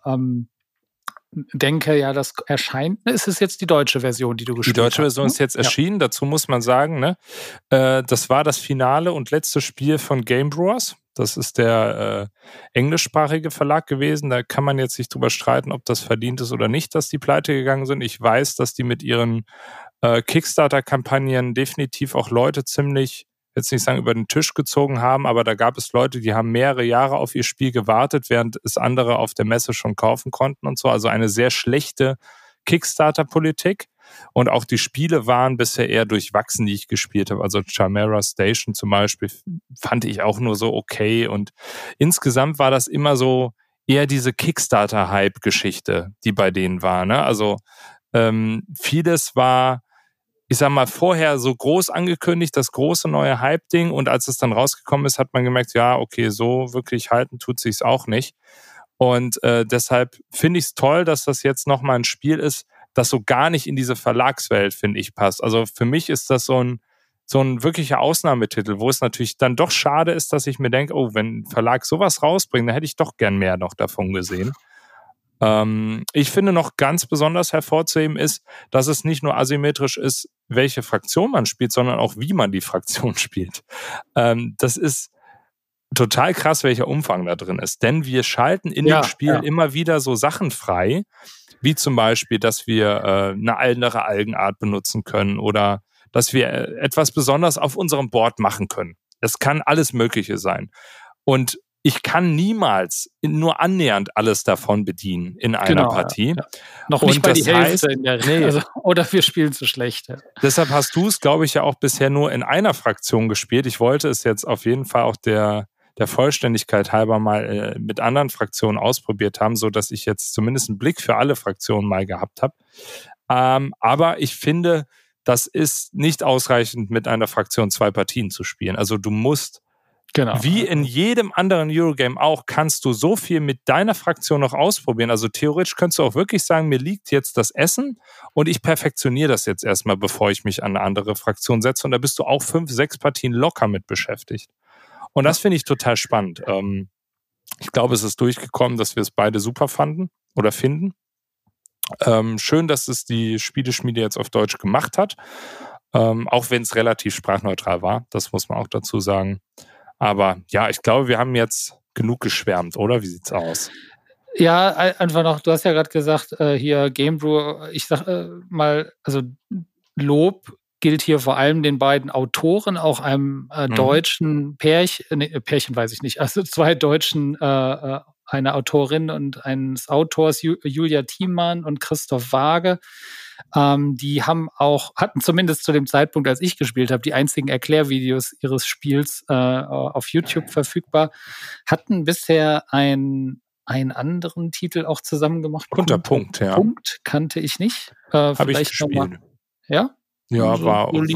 denke ja, das erscheint. Ist es jetzt die deutsche Version, die du gespielt hast? Die deutsche Version ist jetzt erschienen. Dazu muss man sagen, ne, das war das Finale und letzte Spiel von Game Brewers. Das ist der englischsprachige Verlag gewesen. Da kann man jetzt nicht drüber streiten, ob das verdient ist oder nicht, dass die pleite gegangen sind. Ich weiß, dass die mit ihren Kickstarter-Kampagnen definitiv auch Leute ziemlich, jetzt nicht sagen, über den Tisch gezogen haben, aber da gab es Leute, die haben mehrere Jahre auf ihr Spiel gewartet, während es andere auf der Messe schon kaufen konnten und so. Also eine sehr schlechte Kickstarter-Politik. Und auch die Spiele waren bisher eher durchwachsen, die ich gespielt habe. Also Chimera Station zum Beispiel fand ich auch nur so okay. Und insgesamt war das immer so eher diese Kickstarter-Hype-Geschichte, die bei denen war, ne? Also vieles war, ich sag mal, vorher so groß angekündigt, das große neue Hype-Ding, und als es dann rausgekommen ist, hat man gemerkt, ja, okay, so wirklich halten tut sich's auch nicht. Und deshalb finde ich es toll, dass das jetzt nochmal ein Spiel ist, das so gar nicht in diese Verlagswelt, finde ich, passt. Also für mich ist das so ein wirklicher Ausnahmetitel, wo es natürlich dann doch schade ist, dass ich mir denke, oh, wenn ein Verlag sowas rausbringt, dann hätte ich doch gern mehr noch davon gesehen. Ich finde noch ganz besonders hervorzuheben ist, dass es nicht nur asymmetrisch ist, welche Fraktion man spielt, sondern auch wie man die Fraktion spielt. Das ist total krass, welcher Umfang da drin ist. Denn wir schalten in dem Spiel immer wieder so Sachen frei, wie zum Beispiel, dass wir eine andere Algenart benutzen können oder dass wir etwas besonders auf unserem Board machen können. Das kann alles Mögliche sein. Und ich kann niemals nur annähernd alles davon bedienen in einer Partie. Ja. Noch nicht mal die Hälfte in der Regel. Also, oder wir spielen zu schlecht. Ja. Deshalb hast du es, glaube ich, ja auch bisher nur in einer Fraktion gespielt. Ich wollte es jetzt auf jeden Fall auch der Vollständigkeit halber mal mit anderen Fraktionen ausprobiert haben, so dass ich jetzt zumindest einen Blick für alle Fraktionen mal gehabt habe. Aber ich finde, das ist nicht ausreichend, mit einer Fraktion 2 Partien zu spielen. Also du musst, wie in jedem anderen Eurogame auch, kannst du so viel mit deiner Fraktion noch ausprobieren. Also theoretisch könntest du auch wirklich sagen, mir liegt jetzt das Essen und ich perfektioniere das jetzt erstmal, bevor ich mich an eine andere Fraktion setze. Und da bist du auch 5, 6 Partien locker mit beschäftigt. Und das finde ich total spannend. Ich glaube, es ist durchgekommen, dass wir es beide super fanden oder finden. Schön, dass es die Spieleschmiede jetzt auf Deutsch gemacht hat. Auch wenn es relativ sprachneutral war. Das muss man auch dazu sagen. Aber ja, ich glaube, wir haben jetzt genug geschwärmt, oder? Wie sieht's aus? Ja, einfach noch, du hast ja gerade gesagt, hier Game Brew, ich sag mal, also Lob gilt hier vor allem den beiden Autoren, auch einem deutschen Pärchen weiß ich nicht, also 2 Deutschen, eine Autorin und eines Autors, Julia Thiemann und Christoph Waage. Die hatten zumindest zu dem Zeitpunkt, als ich gespielt habe, die einzigen Erklärvideos ihres Spiels auf YouTube verfügbar, hatten bisher einen anderen Titel auch zusammen gemacht. Kunterpunkt, ja. Punkt kannte ich nicht. Habe ich gespielt. Ja? Ja, also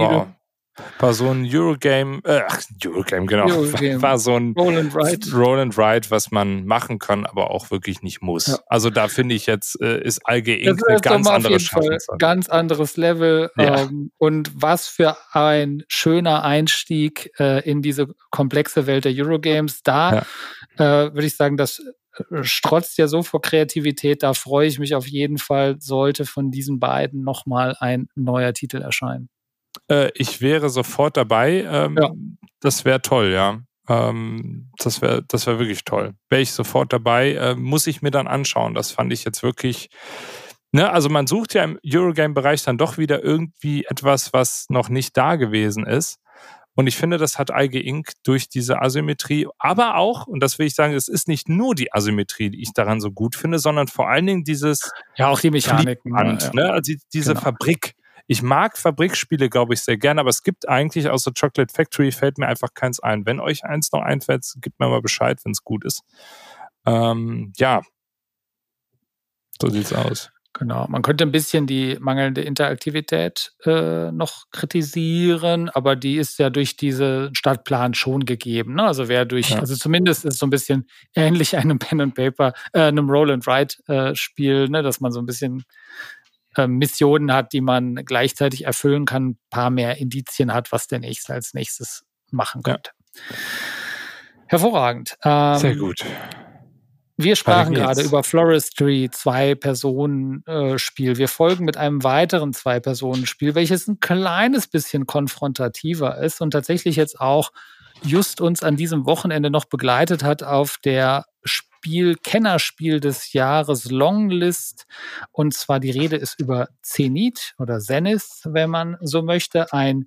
war so ein Eurogame, genau. Eurogame. War so ein Roll and Ride, was man machen kann, aber auch wirklich nicht muss. Ja. Also da finde ich jetzt, ist Alge Inc. eine ganz andere Schaffensweise. Ganz anderes Level. Ja. Und was für ein schöner Einstieg in diese komplexe Welt der Eurogames. Da würde ich sagen, das strotzt ja so vor Kreativität. Da freue ich mich auf jeden Fall, sollte von diesen beiden nochmal ein neuer Titel erscheinen. Ich wäre sofort dabei. Das wäre toll, ja. Das wäre wirklich toll. Wäre ich sofort dabei, muss ich mir dann anschauen. Das fand ich jetzt wirklich. Ne, also man sucht ja im Eurogame-Bereich dann doch wieder irgendwie etwas, was noch nicht da gewesen ist. Und ich finde, das hat Alge Inc. durch diese Asymmetrie, aber auch, und das will ich sagen, es ist nicht nur die Asymmetrie, die ich daran so gut finde, sondern vor allen Dingen dieses. Ja, auch die Mechanik. Ne? Also diese Fabrik. Ich mag Fabrikspiele, glaube ich, sehr gerne, aber es gibt eigentlich außer Chocolate Factory fällt mir einfach keins ein. Wenn euch eins noch einfällt, gebt mir mal Bescheid, wenn es gut ist. Ja, so sieht's aus. Genau, man könnte ein bisschen die mangelnde Interaktivität noch kritisieren, aber die ist ja durch diesen Stadtplan schon gegeben. Ne? Also also zumindest ist so ein bisschen ähnlich einem Pen and Paper, einem Roll and Write Spiel, ne? Dass man so ein bisschen Missionen hat, die man gleichzeitig erfüllen kann, ein paar mehr Indizien hat, was der Nächste als nächstes machen könnte. Ja. Hervorragend. Sehr gut. Wir sprachen gerade über Floristry, 2-Personen-Spiel. Wir folgen mit einem weiteren 2-Personen-Spiel, welches ein kleines bisschen konfrontativer ist und tatsächlich jetzt auch just uns an diesem Wochenende noch begleitet hat auf der Kennerspiel des Jahres Longlist. Und zwar die Rede ist über Zenith oder Zenith, wenn man so möchte. Ein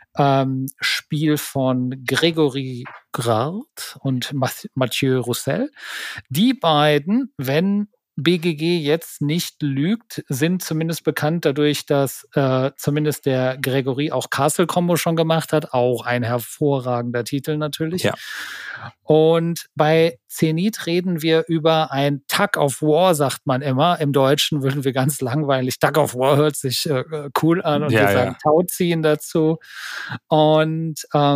Spiel von Grégory Grard und Mathieu Roussel. Die beiden, wenn BGG jetzt nicht lügt, sind zumindest bekannt dadurch, dass zumindest der Grégory auch Castle Combo schon gemacht hat. Auch ein hervorragender Titel natürlich. Ja. Und bei Zenith reden wir über ein Tug of War, sagt man immer. Im Deutschen würden wir ganz langweilig. Tug of War hört sich cool an und wir sagen Tauziehen dazu. Und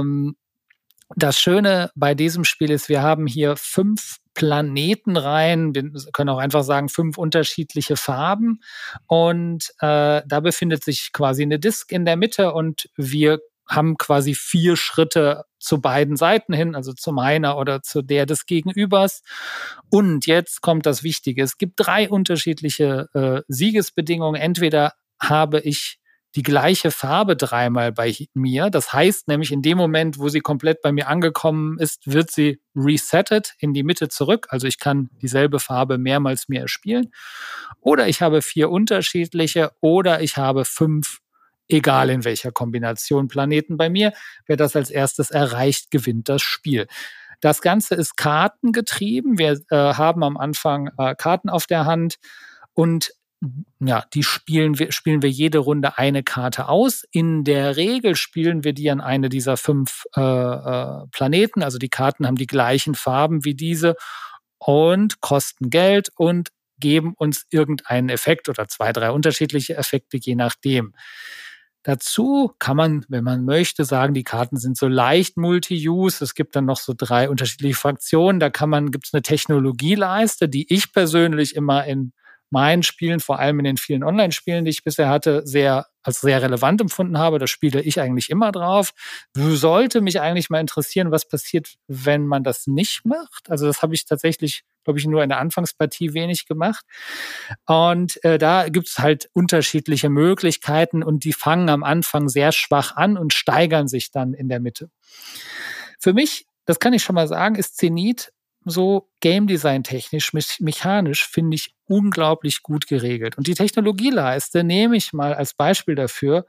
das Schöne bei diesem Spiel ist, wir haben hier 5 Planetenreihen, wir können auch einfach sagen 5 unterschiedliche Farben und da befindet sich quasi eine Disk in der Mitte und wir haben quasi 4 Schritte zu beiden Seiten hin, also zu meiner oder zu der des Gegenübers. Und jetzt kommt das Wichtige. Es gibt 3 unterschiedliche Siegesbedingungen. Entweder habe ich die gleiche Farbe 3-mal bei mir. Das heißt nämlich, in dem Moment, wo sie komplett bei mir angekommen ist, wird sie resettet in die Mitte zurück. Also ich kann dieselbe Farbe mehrmals mir erspielen. Oder ich habe 4 unterschiedliche oder ich habe 5, egal in welcher Kombination, Planeten bei mir. Wer das als erstes erreicht, gewinnt das Spiel. Das Ganze ist kartengetrieben. Wir haben am Anfang Karten auf der Hand und ja, die spielen wir jede Runde eine Karte aus. In der Regel spielen wir die an eine dieser 5 Planeten. Also die Karten haben die gleichen Farben wie diese und kosten Geld und geben uns irgendeinen Effekt oder 2, 3 unterschiedliche Effekte, je nachdem. Dazu kann man, wenn man möchte, sagen, die Karten sind so leicht Multi-Use. Es gibt dann noch so 3 unterschiedliche Fraktionen. Da gibt es eine Technologieleiste, die ich persönlich immer in meinen Spielen, vor allem in den vielen Online-Spielen, die ich bisher hatte, als sehr relevant empfunden habe. Da spiele ich eigentlich immer drauf. Sollte mich eigentlich mal interessieren, was passiert, wenn man das nicht macht. Also das habe ich tatsächlich, glaube ich, nur in der Anfangspartie wenig gemacht. Und da gibt es halt unterschiedliche Möglichkeiten und die fangen am Anfang sehr schwach an und steigern sich dann in der Mitte. Für mich, das kann ich schon mal sagen, ist Zenit so Game Design technisch, mechanisch, finde ich unglaublich gut geregelt. Und die Technologieleiste nehme ich mal als Beispiel dafür,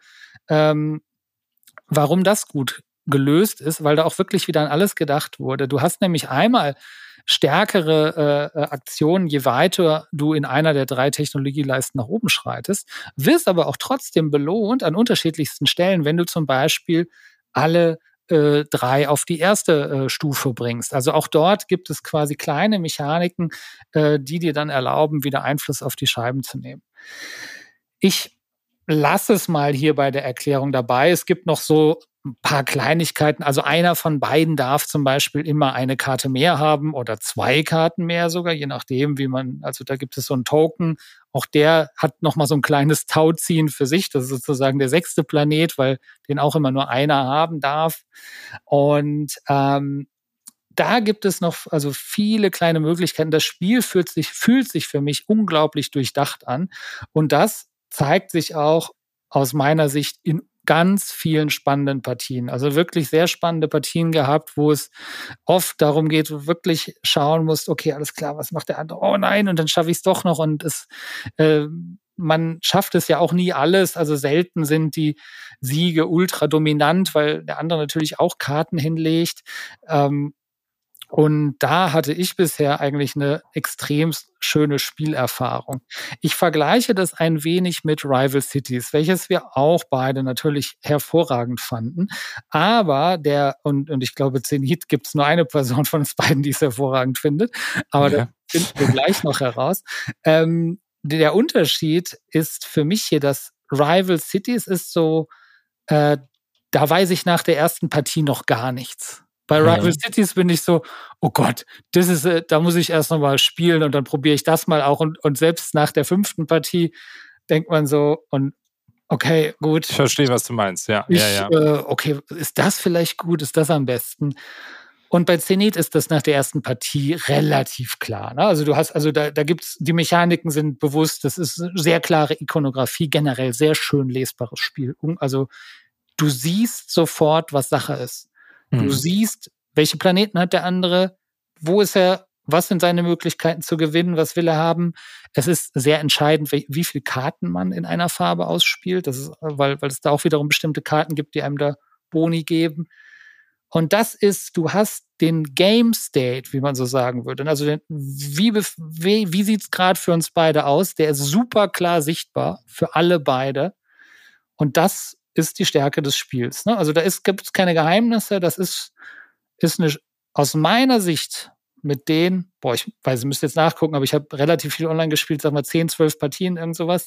warum das gut gelöst ist, weil da auch wirklich wieder an alles gedacht wurde. Du hast nämlich einmal stärkere Aktionen, je weiter du in einer der 3 Technologieleisten nach oben schreitest, wirst aber auch trotzdem belohnt an unterschiedlichsten Stellen, wenn du zum Beispiel alle 3 auf die erste Stufe bringst. Also auch dort gibt es quasi kleine Mechaniken, die dir dann erlauben, wieder Einfluss auf die Scheiben zu nehmen. Ich lasse es mal hier bei der Erklärung dabei. Es gibt noch so ein paar Kleinigkeiten. Also einer von beiden darf zum Beispiel immer eine Karte mehr haben oder 2 Karten mehr sogar, je nachdem, also da gibt es so einen Token. Auch der hat nochmal so ein kleines Tauziehen für sich. Das ist sozusagen der 6. Planet, weil den auch immer nur einer haben darf. Und da gibt es noch also viele kleine Möglichkeiten. Das Spiel fühlt sich für mich unglaublich durchdacht an. Und das zeigt sich auch aus meiner Sicht in ganz vielen spannenden Partien. Also wirklich sehr spannende Partien gehabt, wo es oft darum geht, wo du wirklich schauen musst, okay, alles klar, was macht der andere? Oh nein, und dann schaffe ich es doch noch. Und man schafft es ja auch nie alles. Also selten sind die Siege ultra dominant, weil der andere natürlich auch Karten hinlegt. Und da hatte ich bisher eigentlich eine extrem schöne Spielerfahrung. Ich vergleiche das ein wenig mit Rival Cities, welches wir auch beide natürlich hervorragend fanden. Aber und ich glaube, Zenit gibt es nur eine Person von uns beiden, die es hervorragend findet. Aber das finden wir gleich noch heraus. Der Unterschied ist für mich hier, dass Rival Cities ist so, da weiß ich nach der ersten Partie noch gar nichts. Bei Rival Cities bin ich so, oh Gott, da muss ich erst noch mal spielen und dann probiere ich das mal auch. Und selbst nach der 5. Partie denkt man so, und okay, gut. Ich verstehe, was du meinst, ja. Okay, ist das vielleicht gut? Ist das am besten? Und bei Zenit ist das nach der ersten Partie relativ klar. Ne? Also da gibt's, die Mechaniken sind bewusst, das ist sehr klare Ikonografie, generell sehr schön lesbares Spiel. Also du siehst sofort, was Sache ist. Du siehst, welche Planeten hat der andere, wo ist er, was sind seine Möglichkeiten zu gewinnen, was will er haben. Es ist sehr entscheidend, wie viele Karten man in einer Farbe ausspielt. Das ist, weil es da auch wiederum bestimmte Karten gibt, die einem da Boni geben. Und das ist, du hast den Game State, wie man so sagen würde. Also wie sieht es gerade für uns beide aus? Der ist super klar sichtbar für alle beide. Und das ist die Stärke des Spiels. Ne? Also gibt es keine Geheimnisse. Das ist aus meiner Sicht mit ich weiß, ich müsste jetzt nachgucken, aber ich habe relativ viel online gespielt, sag mal 10, 12 Partien, irgend sowas.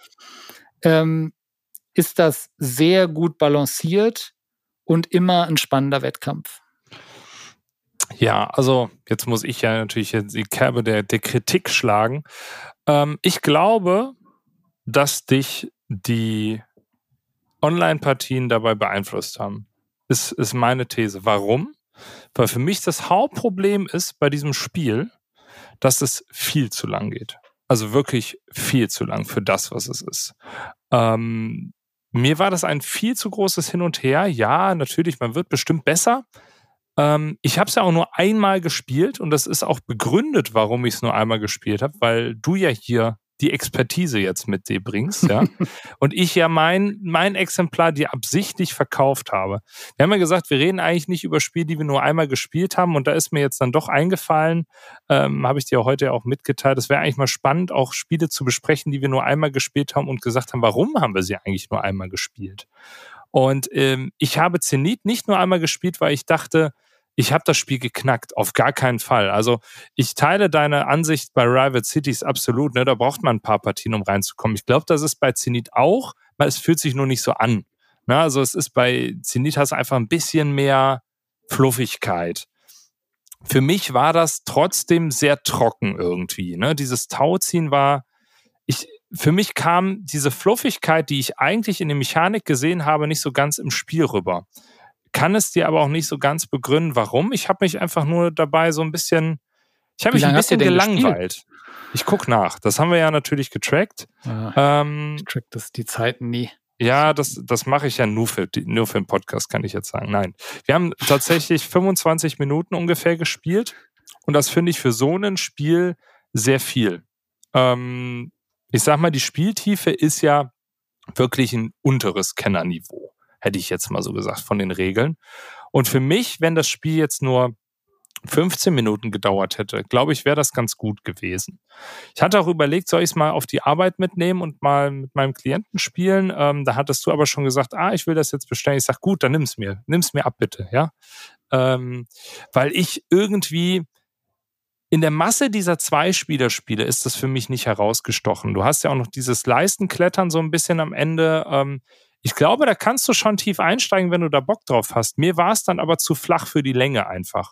Ist das sehr gut balanciert und immer ein spannender Wettkampf. Ja, also jetzt muss ich ja natürlich die Kerbe der Kritik schlagen. Ich glaube, dass dich Online-Partien dabei beeinflusst haben. Ist meine These. Warum? Weil für mich das Hauptproblem ist bei diesem Spiel, dass es viel zu lang geht. Also wirklich viel zu lang für das, was es ist. Mir war das ein viel zu großes Hin und Her. Ja, natürlich, man wird bestimmt besser. Ich habe es ja auch nur einmal gespielt und das ist auch begründet, warum ich es nur einmal gespielt habe, weil du ja hier die Expertise jetzt mit dir bringst, ja. Und ich ja mein Exemplar dir absichtlich verkauft habe. Wir haben ja gesagt, wir reden eigentlich nicht über Spiele, die wir nur einmal gespielt haben und da ist mir jetzt dann doch eingefallen, habe ich dir heute auch mitgeteilt, es wäre eigentlich mal spannend, auch Spiele zu besprechen, die wir nur einmal gespielt haben und gesagt haben, warum haben wir sie eigentlich nur einmal gespielt? Und ich habe Zenit nicht nur einmal gespielt, weil ich dachte, ich habe das Spiel geknackt, auf gar keinen Fall. Also ich teile deine Ansicht bei Rival Cities absolut. Ne? Da braucht man ein paar Partien, um reinzukommen. Ich glaube, das ist bei Zenit auch, weil es fühlt sich nur nicht so an. Ne? Also es ist bei Zenit hast du einfach ein bisschen mehr Fluffigkeit. Für mich war das trotzdem sehr trocken irgendwie. Ne? Dieses Tauziehen war... Für mich kam diese Fluffigkeit, die ich eigentlich in der Mechanik gesehen habe, nicht so ganz im Spiel rüber. Kann es dir aber auch nicht so ganz begründen, warum. Ich habe mich einfach nur dabei so ein bisschen, gelangweilt. Ich guck nach. Das haben wir ja natürlich getrackt. Ja, ich track die Zeiten nie. Ja, das mache ich ja nur für den Podcast, kann ich jetzt sagen. Nein, wir haben tatsächlich 25 Minuten ungefähr gespielt und das finde ich für so ein Spiel sehr viel. Ich sag mal, die Spieltiefe ist ja wirklich ein unteres Kennerniveau. Hätte ich jetzt mal so gesagt, von den Regeln. Und für mich, wenn das Spiel jetzt nur 15 Minuten gedauert hätte, glaube ich, wäre das ganz gut gewesen. Ich hatte auch überlegt, soll ich es mal auf die Arbeit mitnehmen und mal mit meinem Klienten spielen? Da hattest du aber schon gesagt, ich will das jetzt bestellen. Ich sage, gut, dann nimm's mir ab, bitte. Ja, weil ich irgendwie in der Masse dieser Zwei-Spieler-Spiele ist das für mich nicht herausgestochen. Du hast ja auch noch dieses Leistenklettern so ein bisschen am Ende. Ich glaube, da kannst du schon tief einsteigen, wenn du da Bock drauf hast. Mir war es dann aber zu flach für die Länge einfach.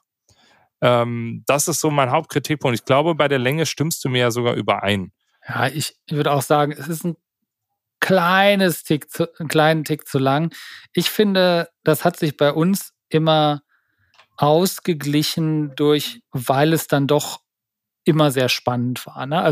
Das ist so mein Hauptkritikpunkt. Ich glaube, bei der Länge stimmst du mir ja sogar überein. Ja, ich würde auch sagen, es ist ein kleinen Tick zu lang. Ich finde, das hat sich bei uns immer ausgeglichen weil es dann doch immer sehr spannend war. Ne?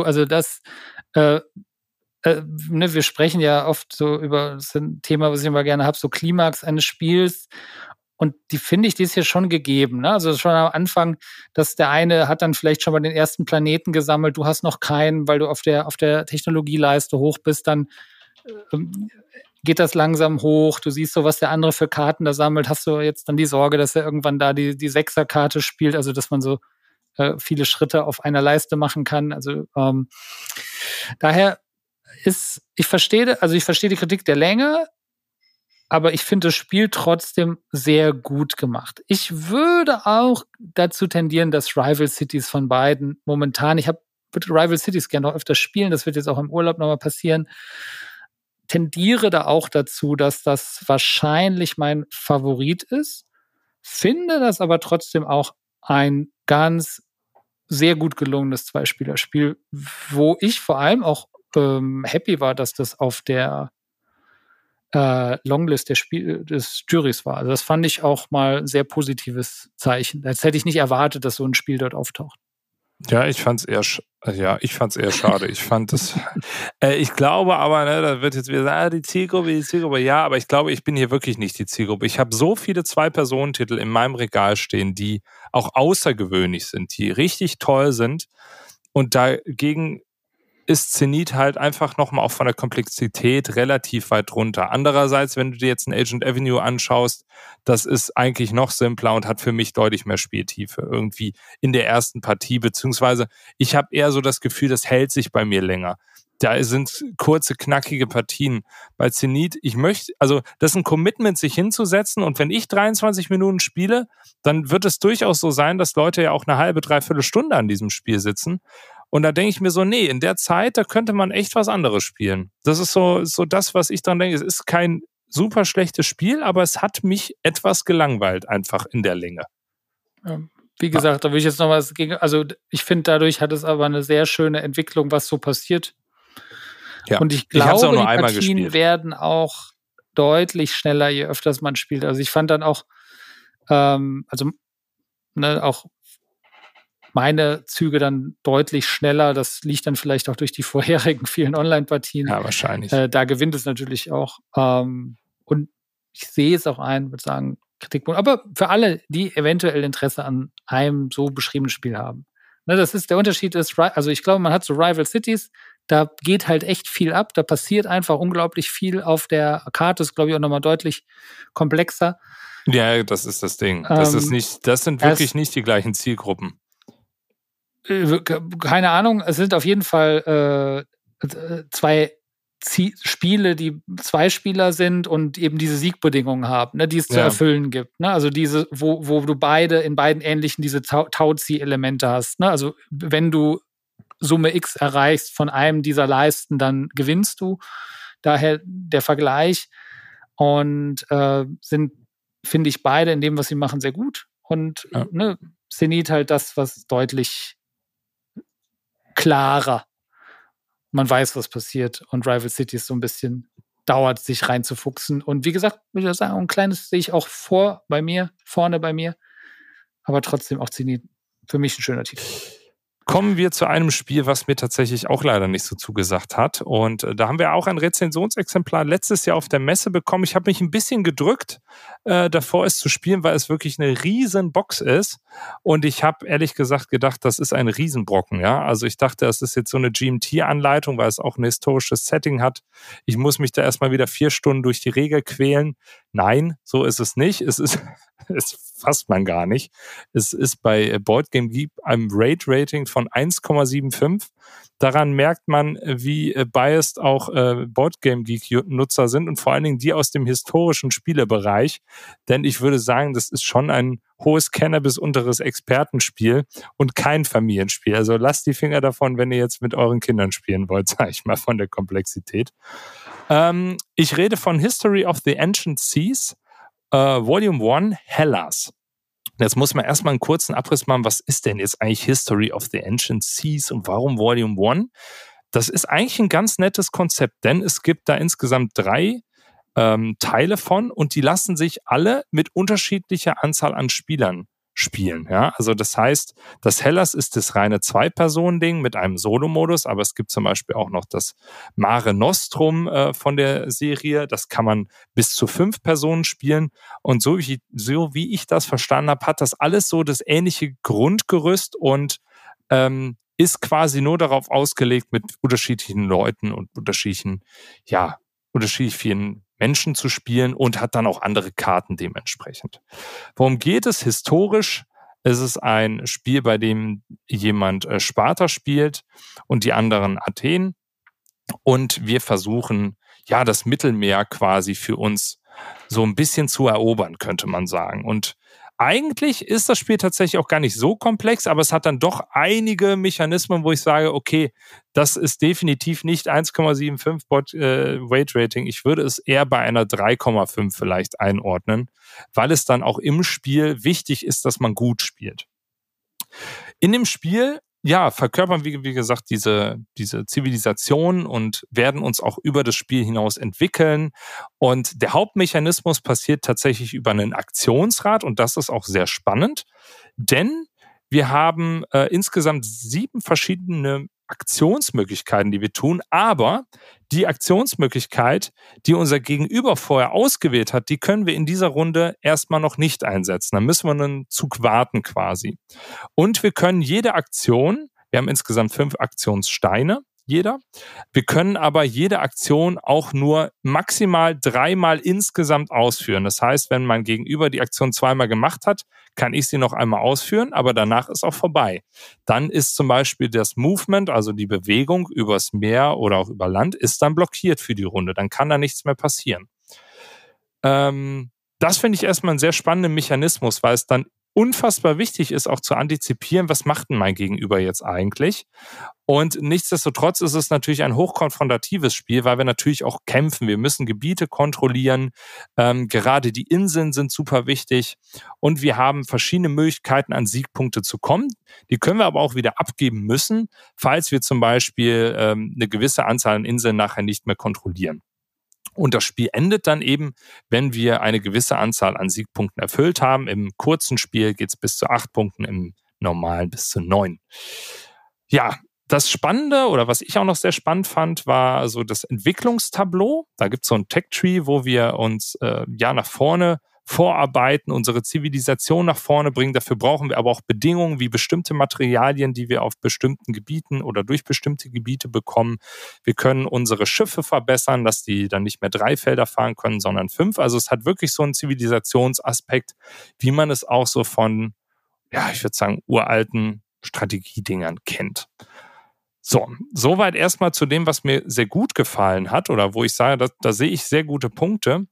Wir sprechen ja oft so über das ist ein Thema, was ich immer gerne habe, so Klimax eines Spiels. Und die finde ich, die ist hier schon gegeben. Ne? Also schon am Anfang, dass der eine hat dann vielleicht schon mal den ersten Planeten gesammelt, du hast noch keinen, weil du auf der Technologieleiste hoch bist, dann geht das langsam hoch. Du siehst so, was der andere für Karten da sammelt. Hast du jetzt dann die Sorge, dass er irgendwann da die Sechserkarte spielt, also dass man so viele Schritte auf einer Leiste machen kann. Also daher ich verstehe die Kritik der Länge, aber ich finde das Spiel trotzdem sehr gut gemacht. Ich würde auch dazu tendieren, dass Rival Cities von beiden momentan, würde Rival Cities gerne noch öfter spielen, das wird jetzt auch im Urlaub nochmal passieren, tendiere da auch dazu, dass das wahrscheinlich mein Favorit ist, finde das aber trotzdem auch ein ganz sehr gut gelungenes Zweispielerspiel, wo ich vor allem auch happy war, dass das auf der Longlist des Jurys war. Also das fand ich auch mal ein sehr positives Zeichen. Das hätte ich nicht erwartet, dass so ein Spiel dort auftaucht. Ja, ich fand's eher schade. Ich fand das, ich glaube aber, ne, da wird jetzt wieder sagen, die Zielgruppe, ja, aber ich glaube, ich bin hier wirklich nicht die Zielgruppe. Ich habe so viele Zwei-Personen-Titel in meinem Regal stehen, die auch außergewöhnlich sind, die richtig toll sind und dagegen ist Zenit halt einfach nochmal auch von der Komplexität relativ weit runter. Andererseits, wenn du dir jetzt ein Agent Avenue anschaust, das ist eigentlich noch simpler und hat für mich deutlich mehr Spieltiefe irgendwie in der ersten Partie, beziehungsweise ich habe eher so das Gefühl, das hält sich bei mir länger. Da sind kurze, knackige Partien. Bei Zenit, das ist ein Commitment, sich hinzusetzen und wenn ich 23 Minuten spiele, dann wird es durchaus so sein, dass Leute ja auch eine halbe, dreiviertel Stunde an diesem Spiel sitzen. Und da denke ich mir so, nee, in der Zeit, da könnte man echt was anderes spielen. Das ist so das, was ich dran denke. Es ist kein super schlechtes Spiel, aber es hat mich etwas gelangweilt, einfach in der Länge. Wie gesagt, da will ich jetzt noch was gegen. Also ich finde, dadurch hat es aber eine sehr schöne Entwicklung, was so passiert. Ja. Und ich glaube, die Partien werden auch deutlich schneller, je öfters man spielt. Also ich fand dann auch, auch meine Züge dann deutlich schneller. Das liegt dann vielleicht auch durch die vorherigen vielen Online-Partien. Ja, wahrscheinlich. Da gewinnt es natürlich auch. Und ich sehe es auch ein, würde sagen, Kritikpunkt. Aber für alle, die eventuell Interesse an einem so beschriebenen Spiel haben. Ne, das ist, der Unterschied ist, also ich glaube, man hat so Rival Cities, da geht halt echt viel ab. Da passiert einfach unglaublich viel auf der Karte. Ist, glaube ich, auch nochmal deutlich komplexer. Ja, das ist das Ding. Das sind wirklich nicht die gleichen Zielgruppen. Keine Ahnung. Es sind auf jeden Fall 2 Spiele, die 2 Spieler sind und eben diese Siegbedingungen haben, ne, die es zu erfüllen gibt. Ne? Also diese, wo du in beiden ähnlichen diese Tauzieh-Elemente hast. Ne? Also wenn du Summe X erreichst von einem dieser Leisten, dann gewinnst du. Daher der Vergleich. Und sind, finde ich, beide in dem, was sie machen, sehr gut. Und Zenit halt das, was deutlich klarer. Man weiß, was passiert. Und Rival Cities so ein bisschen dauert, sich reinzufuchsen. Und wie gesagt, würde ich sagen, ein kleines sehe ich auch vorne bei mir. Aber trotzdem auch Zenit für mich ein schöner Titel. Kommen wir zu einem Spiel, was mir tatsächlich auch leider nicht so zugesagt hat. Und da haben wir auch ein Rezensionsexemplar letztes Jahr auf der Messe bekommen. Ich habe mich ein bisschen gedrückt, davor es zu spielen, weil es wirklich eine riesen Box ist. Und ich habe ehrlich gesagt gedacht, das ist ein Riesenbrocken. Ja? Also ich dachte, das ist jetzt so eine GMT-Anleitung, weil es auch ein historisches Setting hat. Ich muss mich da erstmal wieder 4 Stunden durch die Regel quälen. Nein, so ist es nicht. Es fasst man gar nicht. Es ist bei Board Game Geek einem Rate-Rating von 1,75. Daran merkt man, wie biased auch Board Game Geek-Nutzer sind und vor allen Dingen die aus dem historischen Spielebereich. Denn ich würde sagen, das ist schon ein hohes Kenner- bis unteres Expertenspiel und kein Familienspiel. Also lasst die Finger davon, wenn ihr jetzt mit euren Kindern spielen wollt, sage ich mal, von der Komplexität. Ich rede von History of the Ancient Seas, Volume 1, Hellas. Jetzt muss man erstmal einen kurzen Abriss machen, was ist denn jetzt eigentlich History of the Ancient Seas und warum Volume 1? Das ist eigentlich ein ganz nettes Konzept, denn es gibt da insgesamt 3 Teile von und die lassen sich alle mit unterschiedlicher Anzahl an Spielern spielen. Ja? Also das heißt, das Hellas ist das reine 2-Personen-Ding mit einem Solo-Modus, aber es gibt zum Beispiel auch noch das Mare Nostrum von der Serie. Das kann man bis zu 5 Personen spielen. Und so wie ich das verstanden habe, hat das alles so das ähnliche Grundgerüst und ist quasi nur darauf ausgelegt, mit unterschiedlichen Leuten und unterschiedlich vielen Menschen zu spielen und hat dann auch andere Karten dementsprechend. Worum geht es historisch? Es ist ein Spiel, bei dem jemand Sparta spielt und die anderen Athen. Und wir versuchen, das Mittelmeer quasi für uns so ein bisschen zu erobern, könnte man sagen. Und eigentlich ist das Spiel tatsächlich auch gar nicht so komplex, aber es hat dann doch einige Mechanismen, wo ich sage, okay, das ist definitiv nicht 1,75 Weight Rating. Ich würde es eher bei einer 3,5 vielleicht einordnen, weil es dann auch im Spiel wichtig ist, dass man gut spielt. In dem Spiel verkörpern wir, wie gesagt, diese Zivilisation und werden uns auch über das Spiel hinaus entwickeln. Und der Hauptmechanismus passiert tatsächlich über einen Aktionsrad und das ist auch sehr spannend, denn wir haben insgesamt 7 verschiedene Aktionsmöglichkeiten, die wir tun, aber die Aktionsmöglichkeit, die unser Gegenüber vorher ausgewählt hat, die können wir in dieser Runde erstmal noch nicht einsetzen. Dann müssen wir einen Zug warten quasi. Und wir können jede Aktion, wir haben insgesamt 5 Aktionssteine, jeder. Wir können aber jede Aktion auch nur maximal 3-mal insgesamt ausführen. Das heißt, wenn mein Gegenüber die Aktion 2-mal gemacht hat, kann ich sie noch einmal ausführen, aber danach ist auch vorbei. Dann ist zum Beispiel das Movement, also die Bewegung übers Meer oder auch über Land, ist dann blockiert für die Runde. Dann kann da nichts mehr passieren. Das finde ich erstmal einen sehr spannenden Mechanismus, weil es dann unfassbar wichtig ist, auch zu antizipieren, was macht denn mein Gegenüber jetzt eigentlich? Und nichtsdestotrotz ist es natürlich ein hochkonfrontatives Spiel, weil wir natürlich auch kämpfen. Wir müssen Gebiete kontrollieren. Gerade die Inseln sind super wichtig. Und wir haben verschiedene Möglichkeiten, an Siegpunkte zu kommen. Die können wir aber auch wieder abgeben müssen, falls wir zum Beispiel eine gewisse Anzahl an Inseln nachher nicht mehr kontrollieren. Und das Spiel endet dann eben, wenn wir eine gewisse Anzahl an Siegpunkten erfüllt haben. Im kurzen Spiel geht es bis zu 8 Punkten, im normalen bis zu 9. Ja, das Spannende oder was ich auch noch sehr spannend fand, war so das Entwicklungstableau. Da gibt es so ein Tech-Tree, wo wir uns nach vorne vorarbeiten, unsere Zivilisation nach vorne bringen. Dafür brauchen wir aber auch Bedingungen wie bestimmte Materialien, die wir auf bestimmten Gebieten oder durch bestimmte Gebiete bekommen. Wir können unsere Schiffe verbessern, dass die dann nicht mehr 3 Felder fahren können, sondern 5. Also es hat wirklich so einen Zivilisationsaspekt, wie man es auch so von, ich würde sagen, uralten Strategiedingern kennt. So, soweit erstmal zu dem, was mir sehr gut gefallen hat oder wo ich sage, da sehe ich sehr gute Punkte.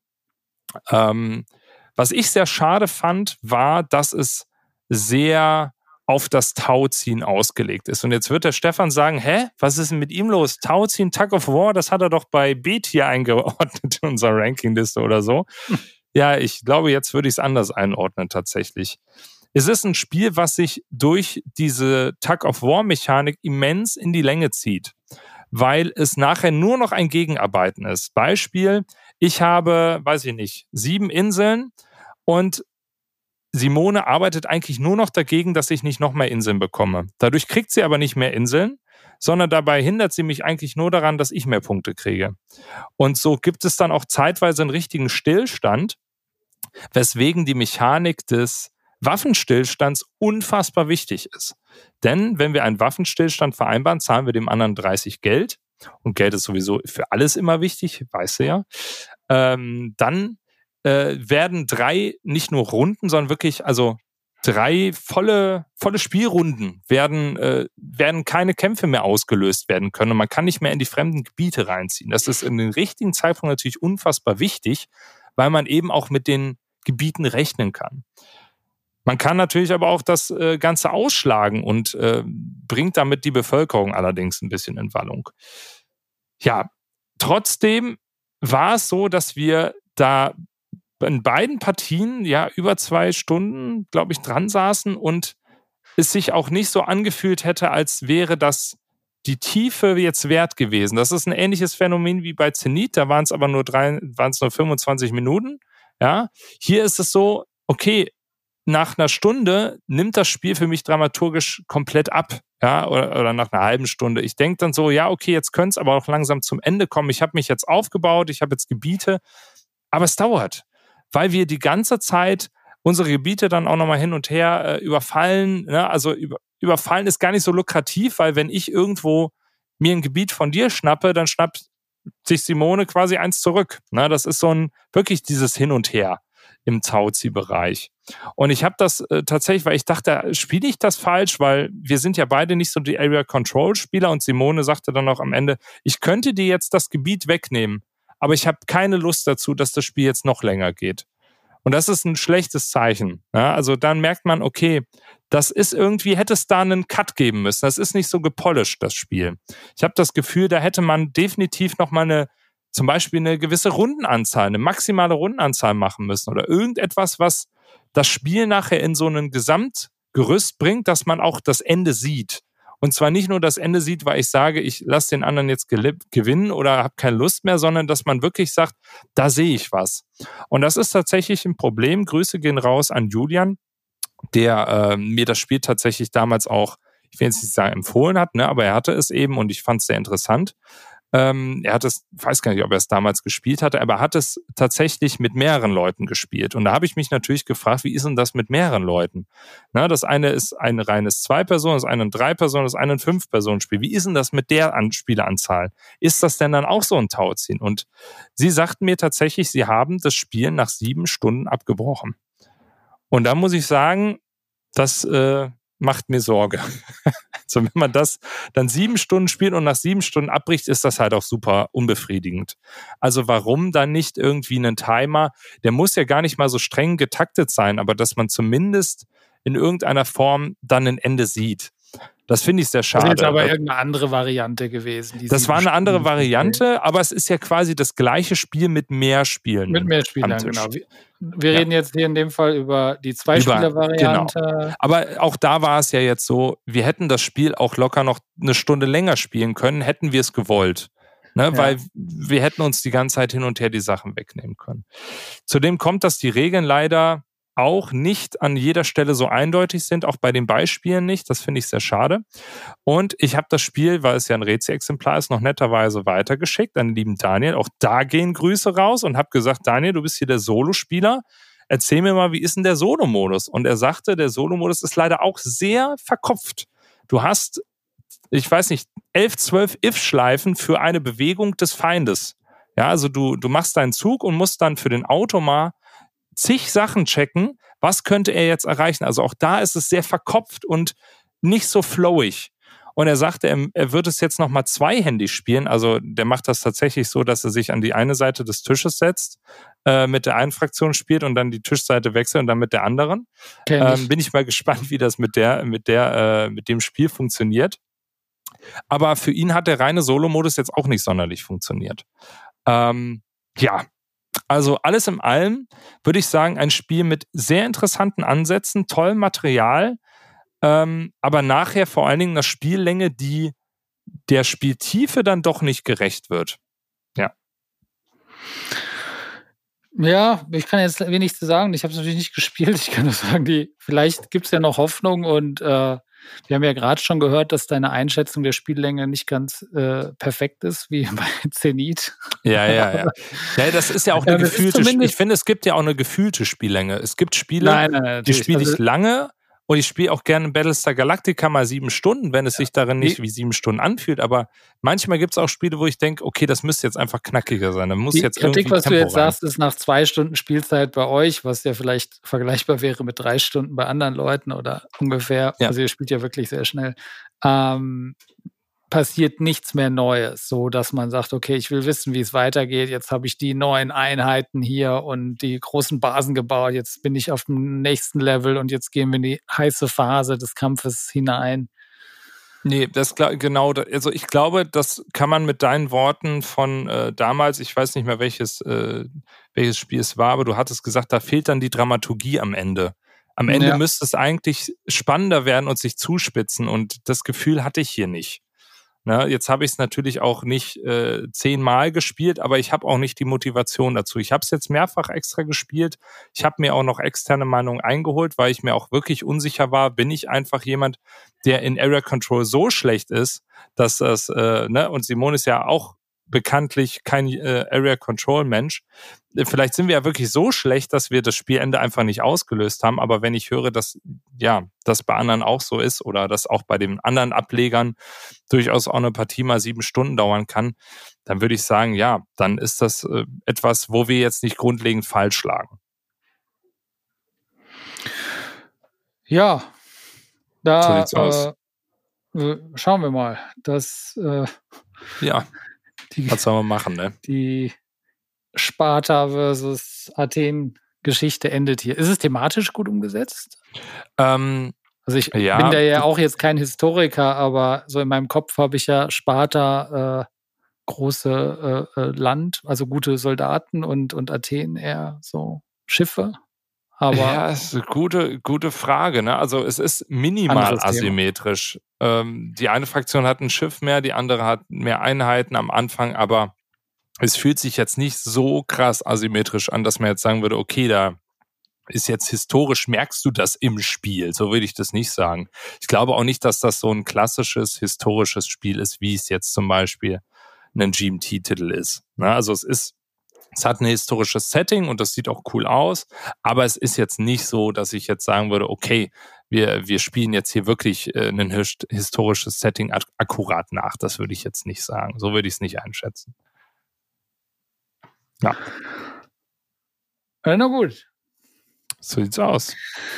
Was ich sehr schade fand, war, dass es sehr auf das Tauziehen ausgelegt ist. Und jetzt wird der Stefan sagen, was ist denn mit ihm los? Tauziehen, Tug of War, das hat er doch bei B-Tier eingeordnet in unserer Rankingliste oder so. Ja, ich glaube, jetzt würde ich es anders einordnen tatsächlich. Es ist ein Spiel, was sich durch diese Tug-of-War-Mechanik immens in die Länge zieht, weil es nachher nur noch ein Gegenarbeiten ist. Beispiel, ich habe, 7 Inseln und Simone arbeitet eigentlich nur noch dagegen, dass ich nicht noch mehr Inseln bekomme. Dadurch kriegt sie aber nicht mehr Inseln, sondern dabei hindert sie mich eigentlich nur daran, dass ich mehr Punkte kriege. Und so gibt es dann auch zeitweise einen richtigen Stillstand, weswegen die Mechanik des Waffenstillstands unfassbar wichtig ist. Denn wenn wir einen Waffenstillstand vereinbaren, zahlen wir dem anderen 30 Geld. Und Geld ist sowieso für alles immer wichtig, weißt du ja. Dann werden 3 nicht nur Runden, sondern wirklich, 3 volle Spielrunden werden keine Kämpfe mehr ausgelöst werden können. Und man kann nicht mehr in die fremden Gebiete reinziehen. Das ist in den richtigen Zeitpunkt natürlich unfassbar wichtig, weil man eben auch mit den Gebieten rechnen kann. Man kann natürlich aber auch das Ganze ausschlagen und bringt damit die Bevölkerung allerdings ein bisschen in Wallung. Ja, trotzdem war es so, dass wir da in beiden Partien über 2 Stunden, glaube ich, dran saßen und es sich auch nicht so angefühlt hätte, als wäre das die Tiefe jetzt wert gewesen. Das ist ein ähnliches Phänomen wie bei Zenith, da waren es aber nur 25 Minuten. Ja, hier ist es so, okay, nach einer Stunde nimmt das Spiel für mich dramaturgisch komplett ab, oder nach einer halben Stunde. Ich denke dann so, okay, jetzt könnte es aber auch langsam zum Ende kommen. Ich habe mich jetzt aufgebaut, ich habe jetzt Gebiete, aber es dauert, weil wir die ganze Zeit unsere Gebiete dann auch nochmal hin und her überfallen. Ne? Also überfallen ist gar nicht so lukrativ, weil wenn ich irgendwo mir ein Gebiet von dir schnappe, dann schnappt sich Simone quasi eins zurück. Ne? Das ist wirklich dieses Hin und Her im Tauzieh-Bereich. Und ich habe das tatsächlich, weil ich dachte, spiele ich das falsch, weil wir sind ja beide nicht so die Area-Control-Spieler und Simone sagte dann auch am Ende, ich könnte dir jetzt das Gebiet wegnehmen, aber ich habe keine Lust dazu, dass das Spiel jetzt noch länger geht. Und das ist ein schlechtes Zeichen. Ja, also dann merkt man, okay, das ist irgendwie, hätte es da einen Cut geben müssen. Das ist nicht so gepolished, das Spiel. Ich habe das Gefühl, da hätte man definitiv nochmal zum Beispiel eine gewisse Rundenanzahl, eine maximale Rundenanzahl machen müssen oder irgendetwas, was das Spiel nachher in so ein Gesamtgerüst bringt, dass man auch das Ende sieht. Und zwar nicht nur das Ende sieht, weil ich sage, ich lasse den anderen jetzt gewinnen oder habe keine Lust mehr, sondern dass man wirklich sagt, da sehe ich was. Und das ist tatsächlich ein Problem. Grüße gehen raus an Julian, der mir das Spiel tatsächlich damals auch, ich will jetzt nicht sagen empfohlen hat, aber er hatte es eben und ich fand es sehr interessant. Er hat es, ich weiß gar nicht, ob er es damals gespielt hatte, aber er hat es tatsächlich mit mehreren Leuten gespielt. Und da habe ich mich natürlich gefragt, wie ist denn das mit mehreren Leuten? Das eine ist ein reines 2-Personen, das eine ein 3-Personen, das eine ein 5-Personen-Spiel. Wie ist denn das mit der Spieleranzahl? Ist das denn dann auch so ein Tauziehen? Und sie sagten mir tatsächlich, sie haben das Spiel nach 7 Stunden abgebrochen. Und da muss ich sagen, das macht mir Sorge. Also wenn man das dann 7 Stunden spielt und nach 7 Stunden abbricht, ist das halt auch super unbefriedigend. Also warum dann nicht irgendwie einen Timer, der muss ja gar nicht mal so streng getaktet sein, aber dass man zumindest in irgendeiner Form dann ein Ende sieht. Das finde ich sehr schade. Das ist jetzt aber irgendeine andere Variante gewesen. Das war eine andere Variante, aber es ist ja quasi das gleiche Spiel mit mehr Spielen. Mit mehr Spielern, genau. Wir reden jetzt hier in dem Fall über die 2-Spieler-Variante. Genau. Aber auch da war es ja jetzt so, wir hätten das Spiel auch locker noch eine Stunde länger spielen können, hätten wir es gewollt. Ne? Weil wir hätten uns die ganze Zeit hin und her die Sachen wegnehmen können. Zudem kommt, dass die Regeln leider auch nicht an jeder Stelle so eindeutig sind, auch bei den Beispielen nicht. Das finde ich sehr schade. Und ich habe das Spiel, weil es ja ein Rätsel-Exemplar ist, noch netterweise weitergeschickt an den lieben Daniel. Auch da gehen Grüße raus und habe gesagt, Daniel, du bist hier der Solospieler. Erzähl mir mal, wie ist denn der Solo-Modus? Und er sagte, der Solo-Modus ist leider auch sehr verkopft. Du hast, ich weiß nicht, 11, 12 If-Schleifen für eine Bewegung des Feindes. Ja, also du machst deinen Zug und musst dann für den Automat zig Sachen checken, was könnte er jetzt erreichen. Also auch da ist es sehr verkopft und nicht so flowig. Und er sagte, er wird es jetzt nochmal zweihändig spielen. Also der macht das tatsächlich so, dass er sich an die eine Seite des Tisches setzt, mit der einen Fraktion spielt und dann die Tischseite wechselt und dann mit der anderen. Bin ich mal gespannt, wie das mit dem Spiel funktioniert. Aber für ihn hat der reine Solo-Modus jetzt auch nicht sonderlich funktioniert. Ja, also alles in allem würde ich sagen, ein Spiel mit sehr interessanten Ansätzen, tollem Material, aber nachher vor allen Dingen eine Spiellänge, die der Spieltiefe dann doch nicht gerecht wird. Ja. Ja, ich kann jetzt wenig zu sagen. Ich habe es natürlich nicht gespielt. Ich kann nur sagen, vielleicht gibt es ja noch Hoffnung und wir haben ja gerade schon gehört, dass deine Einschätzung der Spiellänge nicht ganz perfekt ist, wie bei Zenit. Ja. Ja, das ist ja auch eine gefühlte Spiellänge. Ich finde, es gibt ja auch eine gefühlte Spiellänge. Es gibt Spiele, die spiele ich lange und ich spiele auch gerne Battlestar Galactica mal 7 Stunden, wenn es sich darin nicht wie 7 Stunden anfühlt. Aber manchmal gibt es auch Spiele, wo ich denke, okay, das müsste jetzt einfach knackiger sein. Da muss die jetzt Kritik, irgendwie was Tempo du jetzt rein. sagst, ist nach 2 Stunden Spielzeit bei euch, was ja vielleicht vergleichbar wäre mit 3 Stunden bei anderen Leuten oder ungefähr. Ja. Also ihr spielt ja wirklich sehr schnell. Passiert nichts mehr Neues, so dass man sagt, okay, ich will wissen, wie es weitergeht. Jetzt habe ich die neuen Einheiten hier und die großen Basen gebaut. Jetzt bin ich auf dem nächsten Level und jetzt gehen wir in die heiße Phase des Kampfes hinein. Nee, genau. Also ich glaube, das kann man mit deinen Worten von damals, ich weiß nicht mehr, welches Spiel es war, aber du hattest gesagt, da fehlt dann die Dramaturgie am Ende. Am Ende müsste es eigentlich spannender werden und sich zuspitzen und das Gefühl hatte ich hier nicht. Na, jetzt habe ich es natürlich auch nicht 10-mal gespielt, aber ich habe auch nicht die Motivation dazu. Ich habe es jetzt mehrfach extra gespielt. Ich habe mir auch noch externe Meinungen eingeholt, weil ich mir auch wirklich unsicher war, bin ich einfach jemand, der in Area Control so schlecht ist, dass das, und Simone ist ja auch bekanntlich kein Area Control Mensch. Vielleicht sind wir ja wirklich so schlecht, dass wir das Spielende einfach nicht ausgelöst haben. Aber wenn ich höre, dass das bei anderen auch so ist oder dass auch bei den anderen Ablegern durchaus auch eine Partie mal 7 Stunden dauern kann, dann würde ich sagen, ja, dann ist das etwas, wo wir jetzt nicht grundlegend falsch lagen. Ja, da so sieht's aus. Schauen wir mal. Was soll man machen, ne? Die Sparta versus Athen-Geschichte endet hier. Ist es thematisch gut umgesetzt? Also ich bin da ja auch jetzt kein Historiker, aber so in meinem Kopf habe ich ja Sparta große Land, also gute Soldaten und Athen eher so Schiffe. Aber ja, ist eine gute Frage, ne? Also es ist minimal asymmetrisch. Die eine Fraktion hat ein Schiff mehr, die andere hat mehr Einheiten am Anfang, aber es fühlt sich jetzt nicht so krass asymmetrisch an, dass man jetzt sagen würde, okay, da ist jetzt historisch, merkst du das im Spiel? So würde ich das nicht sagen. Ich glaube auch nicht, dass das so ein klassisches historisches Spiel ist, wie es jetzt zum Beispiel ein GMT-Titel ist. Ne? Also es hat ein historisches Setting und das sieht auch cool aus, aber es ist jetzt nicht so, dass ich jetzt sagen würde, okay, wir spielen jetzt hier wirklich ein historisches Setting akkurat nach. Das würde ich jetzt nicht sagen. So würde ich es nicht einschätzen. Ja. Na gut. So sieht's aus.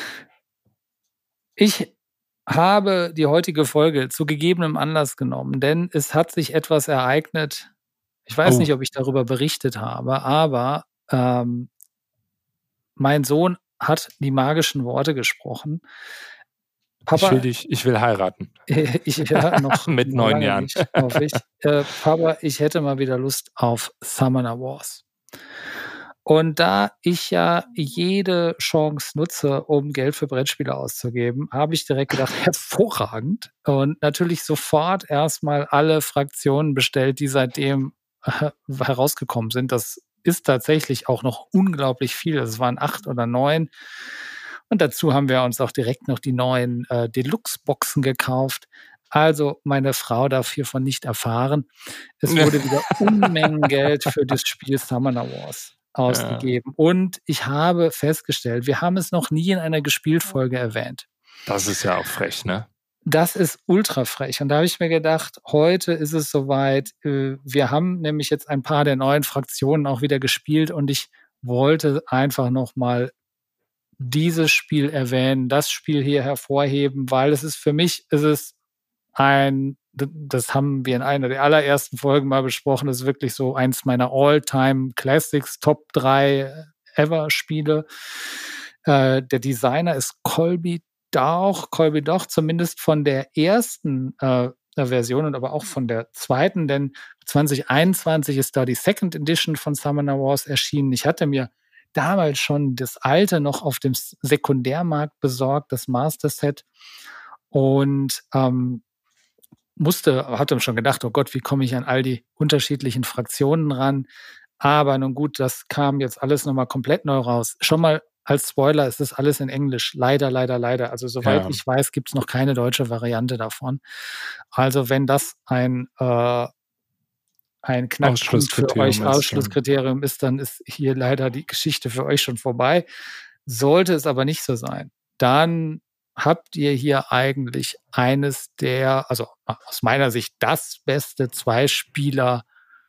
Ich habe die heutige Folge zu gegebenem Anlass genommen, denn es hat sich etwas ereignet. Ich weiß nicht, ob ich darüber berichtet habe, aber mein Sohn hat die magischen Worte gesprochen. Papa, ich will heiraten. Noch mit 9 Jahren. Nicht, hoffe ich. Papa, ich hätte mal wieder Lust auf Summoner Wars. Und da ich ja jede Chance nutze, um Geld für Brettspiele auszugeben, habe ich direkt gedacht, hervorragend. Und natürlich sofort erstmal alle Fraktionen bestellt, die seitdem herausgekommen sind. Das ist tatsächlich auch noch unglaublich viel. Es waren 8 oder 9. Und dazu haben wir uns auch direkt noch die neuen Deluxe-Boxen gekauft. Also meine Frau darf hiervon nicht erfahren. Es wurde wieder Unmengen Geld für das Spiel Summoner Wars ausgegeben. Und ich habe festgestellt, wir haben es noch nie in einer Gespielt-Folge erwähnt. Das ist ja auch frech, ne? Das ist ultra frech. Und da habe ich mir gedacht, heute ist es soweit. Wir haben nämlich jetzt ein paar der neuen Fraktionen auch wieder gespielt und ich wollte einfach nochmal dieses Spiel erwähnen, das Spiel hier hervorheben, weil es ist für mich, das haben wir in einer der allerersten Folgen mal besprochen, das ist wirklich so eins meiner All-Time Classics, Top 3 ever Spiele. Der Designer ist Colby Doch, zumindest von der ersten Version und aber auch von der zweiten, denn 2021 ist da die Second Edition von Summoner Wars erschienen. Ich hatte mir damals schon das alte noch auf dem Sekundärmarkt besorgt, das Master Set, und hatte schon gedacht, oh Gott, wie komme ich an all die unterschiedlichen Fraktionen ran? Aber nun gut, das kam jetzt alles nochmal komplett neu raus. Schon mal als Spoiler, ist das alles in Englisch. Leider, leider, leider. Also soweit ich weiß, gibt es noch keine deutsche Variante davon. Also wenn das ein Knackpunkt für euch Ausschlusskriterium ist, dann ist hier leider die Geschichte für euch schon vorbei. Sollte es aber nicht so sein, dann habt ihr hier eigentlich eines der, also aus meiner Sicht das beste 2-Spieler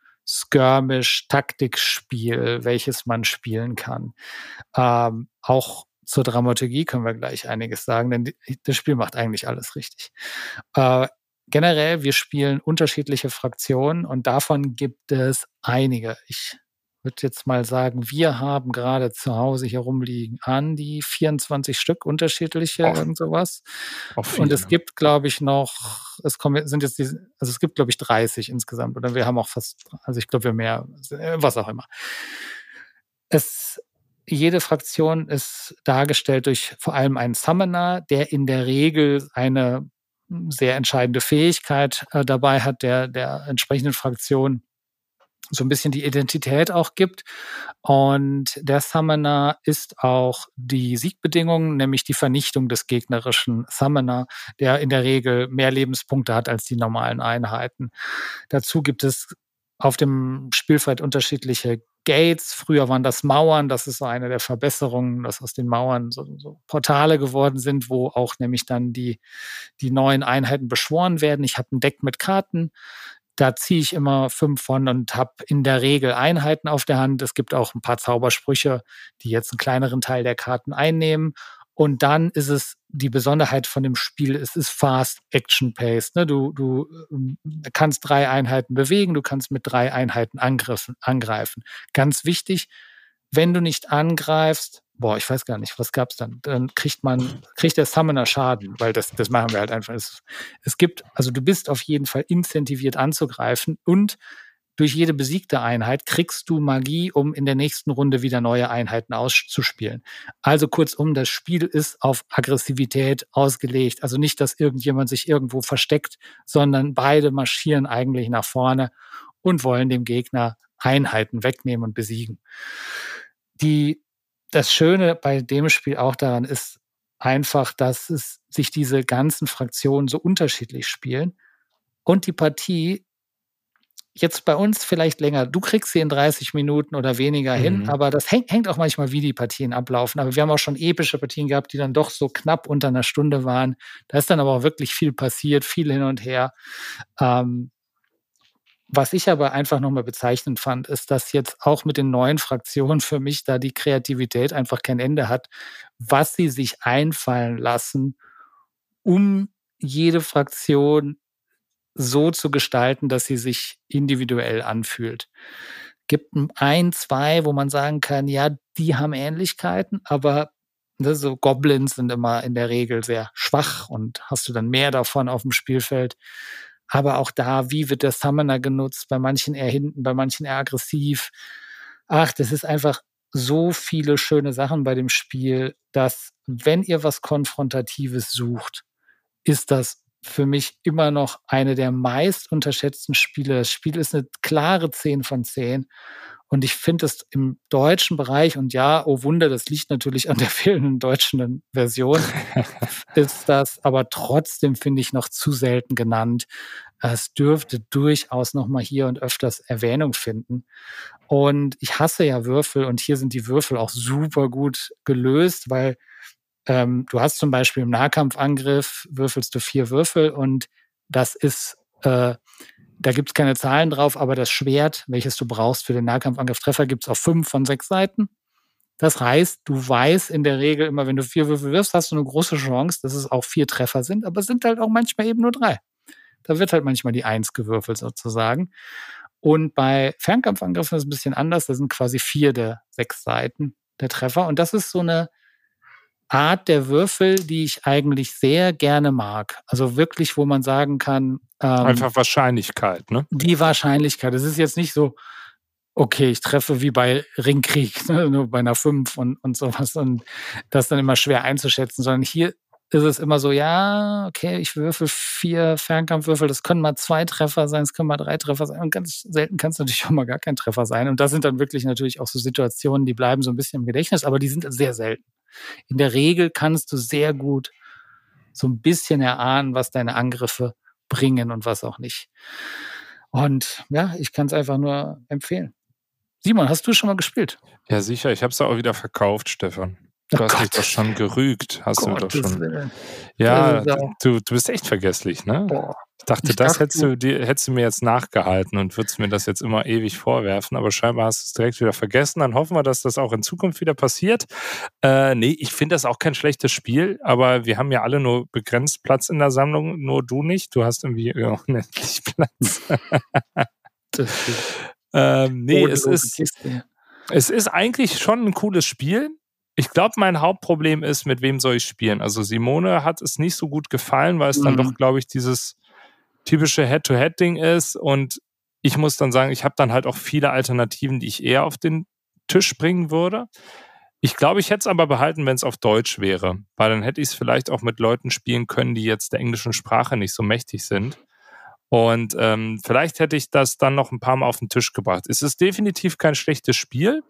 Skirmish-Taktikspiel, welches man spielen kann. Auch zur Dramaturgie können wir gleich einiges sagen, denn das Spiel macht eigentlich alles richtig. Generell, wir spielen unterschiedliche Fraktionen und davon gibt es einige. Ich würde jetzt mal sagen, wir haben gerade zu Hause hier rumliegen an die 24 Stück unterschiedliche, irgend sowas. Und es gibt, glaube ich, noch, es gibt, glaube ich, 30 insgesamt. Oder wir haben auch ich glaube, wir mehr, was auch immer. Jede Fraktion ist dargestellt durch vor allem einen Summoner, der in der Regel eine sehr entscheidende Fähigkeit dabei hat, der entsprechenden Fraktion so ein bisschen die Identität auch gibt. Und der Summoner ist auch die Siegbedingung, nämlich die Vernichtung des gegnerischen Summoner, der in der Regel mehr Lebenspunkte hat als die normalen Einheiten. Dazu gibt es auf dem Spielfeld unterschiedliche Gates. Früher waren das Mauern. Das ist so eine der Verbesserungen, dass aus den Mauern so Portale geworden sind, wo auch nämlich dann die neuen Einheiten beschworen werden. Ich habe ein Deck mit Karten. Da ziehe ich immer 5 von und habe in der Regel Einheiten auf der Hand. Es gibt auch ein paar Zaubersprüche, die jetzt einen kleineren Teil der Karten einnehmen. Und dann ist es die Besonderheit von dem Spiel, es ist fast Action-Paced. Ne? Du kannst 3 Einheiten bewegen, du kannst mit 3 Einheiten angreifen. Ganz wichtig, wenn du nicht angreifst, ich weiß gar nicht, was gab's dann? Dann kriegt der Summoner Schaden, weil das machen wir halt einfach. Du bist auf jeden Fall incentiviert anzugreifen und durch jede besiegte Einheit kriegst du Magie, um in der nächsten Runde wieder neue Einheiten auszuspielen. Also kurzum, das Spiel ist auf Aggressivität ausgelegt. Also nicht, dass irgendjemand sich irgendwo versteckt, sondern beide marschieren eigentlich nach vorne und wollen dem Gegner Einheiten wegnehmen und besiegen. Das Schöne bei dem Spiel auch daran ist einfach, dass sich diese ganzen Fraktionen so unterschiedlich spielen und die Partie jetzt bei uns vielleicht länger. Du kriegst sie in 30 Minuten oder weniger hin, aber das hängt auch manchmal, wie die Partien ablaufen. Aber wir haben auch schon epische Partien gehabt, die dann doch so knapp unter einer Stunde waren. Da ist dann aber auch wirklich viel passiert, viel hin und her. Was ich aber einfach nochmal bezeichnend fand, ist, dass jetzt auch mit den neuen Fraktionen für mich da die Kreativität einfach kein Ende hat, was sie sich einfallen lassen, um jede Fraktion so zu gestalten, dass sie sich individuell anfühlt. Gibt 1, 2, wo man sagen kann, ja, die haben Ähnlichkeiten, aber so Goblins sind immer in der Regel sehr schwach und hast du dann mehr davon auf dem Spielfeld. Aber auch da, wie wird der Summoner genutzt? Bei manchen eher hinten, bei manchen eher aggressiv. Das ist einfach so viele schöne Sachen bei dem Spiel, dass, wenn ihr was Konfrontatives sucht, ist das für mich immer noch eine der meist unterschätzten Spiele. Das Spiel ist eine klare 10 von 10. Und ich finde es im deutschen Bereich, und ja, oh Wunder, das liegt natürlich an der fehlenden deutschen Version, ist das aber trotzdem, finde ich, noch zu selten genannt. Es dürfte durchaus noch mal hier und öfters Erwähnung finden. Und ich hasse ja Würfel, und hier sind die Würfel auch super gut gelöst, weil du hast zum Beispiel im Nahkampfangriff, würfelst du 4 Würfel, und das ist, da gibt es keine Zahlen drauf, aber das Schwert, welches du brauchst für den Nahkampfangriff-Treffer, gibt es auf 5 von 6 Seiten. Das heißt, du weißt in der Regel immer, wenn du 4 Würfel wirfst, hast du eine große Chance, dass es auch 4 Treffer sind, aber es sind halt auch manchmal eben nur 3. Da wird halt manchmal die 1 gewürfelt sozusagen. Und bei Fernkampfangriffen ist es ein bisschen anders. Da sind quasi 4 der 6 Seiten der Treffer. Und das ist so eine Art der Würfel, die ich eigentlich sehr gerne mag. Also wirklich, wo man sagen kann, einfach Wahrscheinlichkeit, ne? Die Wahrscheinlichkeit. Es ist jetzt nicht so, okay, ich treffe wie bei Ringkrieg, ne, nur bei einer 5 und sowas, und das dann immer schwer einzuschätzen, sondern hier ist es immer so, ja, okay, ich würfel 4 Fernkampfwürfel, das können mal 2 Treffer sein, es können mal 3 Treffer sein, und ganz selten kann es natürlich auch mal gar kein Treffer sein. Und das sind dann wirklich natürlich auch so Situationen, die bleiben so ein bisschen im Gedächtnis, aber die sind sehr selten. In der Regel kannst du sehr gut so ein bisschen erahnen, was deine Angriffe bringen und was auch nicht. Und ja, ich kann es einfach nur empfehlen. Simon, hast du schon mal gespielt? Ja, sicher. Ich habe es auch wieder verkauft, Stefan. Du hast mich doch schon gerügt. Hast du doch schon. Willen. Ja, du bist echt vergesslich, ne? Boah. Ich dachte, hättest du mir jetzt nachgehalten und würdest mir das jetzt immer ewig vorwerfen, aber scheinbar hast du es direkt wieder vergessen. Dann hoffen wir, dass das auch in Zukunft wieder passiert. Nee, ich finde das auch kein schlechtes Spiel, aber wir haben ja alle nur begrenzt Platz in der Sammlung, nur du nicht. Du hast irgendwie unendlich Platz. Nee, es ist eigentlich schon ein cooles Spiel. Ich glaube, mein Hauptproblem ist, mit wem soll ich spielen? Also Simone hat es nicht so gut gefallen, weil es dann doch, glaube ich, dieses typische Head-to-Head-Ding ist, und ich muss dann sagen, ich habe dann halt auch viele Alternativen, die ich eher auf den Tisch bringen würde. Ich glaube, ich hätte es aber behalten, wenn es auf Deutsch wäre, weil dann hätte ich es vielleicht auch mit Leuten spielen können, die jetzt der englischen Sprache nicht so mächtig sind. Und vielleicht hätte ich das dann noch ein paar Mal auf den Tisch gebracht. Es ist definitiv kein schlechtes Spiel,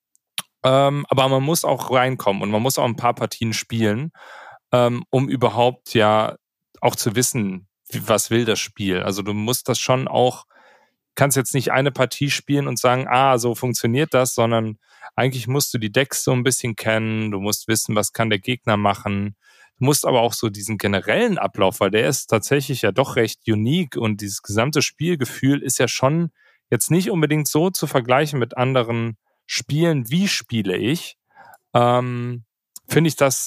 aber man muss auch reinkommen und man muss auch ein paar Partien spielen, um überhaupt ja auch zu wissen, was will das Spiel. Also du musst das schon auch, kannst jetzt nicht eine Partie spielen und sagen, so funktioniert das, sondern eigentlich musst du die Decks so ein bisschen kennen, du musst wissen, was kann der Gegner machen. Du musst aber auch so diesen generellen Ablauf, weil der ist tatsächlich ja doch recht unique, und dieses gesamte Spielgefühl ist ja schon jetzt nicht unbedingt so zu vergleichen mit anderen Spielen, wie spiele ich. Finde ich das,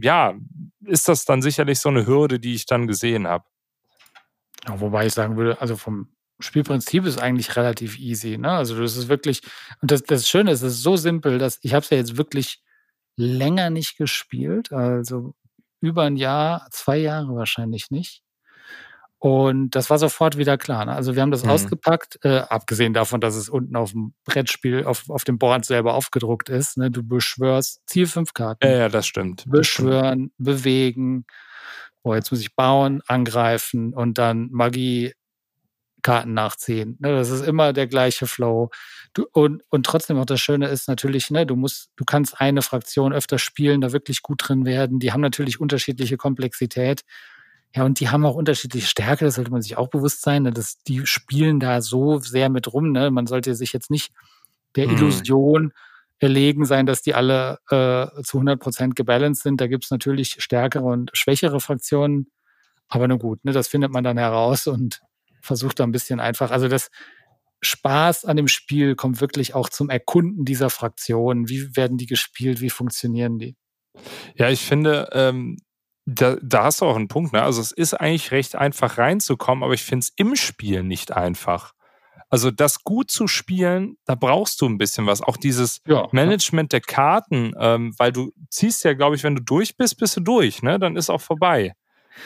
ist das dann sicherlich so eine Hürde, die ich dann gesehen habe. Ja, wobei ich sagen würde, also vom Spielprinzip ist eigentlich relativ easy, ne? Also das ist wirklich, und das Schöne ist, es ist so simpel, dass ich habe es ja jetzt wirklich länger nicht gespielt, also über ein Jahr, 2 Jahre wahrscheinlich nicht. Und das war sofort wieder klar, ne? Also wir haben das ausgepackt, abgesehen davon, dass es unten auf dem Brettspiel, auf dem Board selber aufgedruckt ist, ne? Du beschwörst Ziel 5 Karten. Ja, das stimmt. Beschwören, bewegen. Jetzt muss ich bauen, angreifen und dann Magie-Karten nachziehen. Ne, das ist immer der gleiche Flow. Und trotzdem auch das Schöne ist natürlich, ne, du kannst eine Fraktion öfter spielen, da wirklich gut drin werden. Die haben natürlich unterschiedliche Komplexität. Ja, und die haben auch unterschiedliche Stärke, das sollte man sich auch bewusst sein. Ne, die spielen da so sehr mit rum. Ne? Man sollte sich jetzt nicht der Illusion erlegen sein, dass die alle zu 100% gebalanced sind. Da gibt es natürlich stärkere und schwächere Fraktionen. Aber nur gut, ne, das findet man dann heraus und versucht da ein bisschen einfach. Also das Spaß an dem Spiel kommt wirklich auch zum Erkunden dieser Fraktionen. Wie werden die gespielt? Wie funktionieren die? Ja, ich finde, da hast du auch einen Punkt. Ne? Also es ist eigentlich recht einfach reinzukommen, aber ich finde es im Spiel nicht einfach. Also das gut zu spielen, da brauchst du ein bisschen was. Auch dieses Management der Karten, weil du ziehst ja, glaube ich, wenn du durch bist, bist du durch, ne? Dann ist auch vorbei.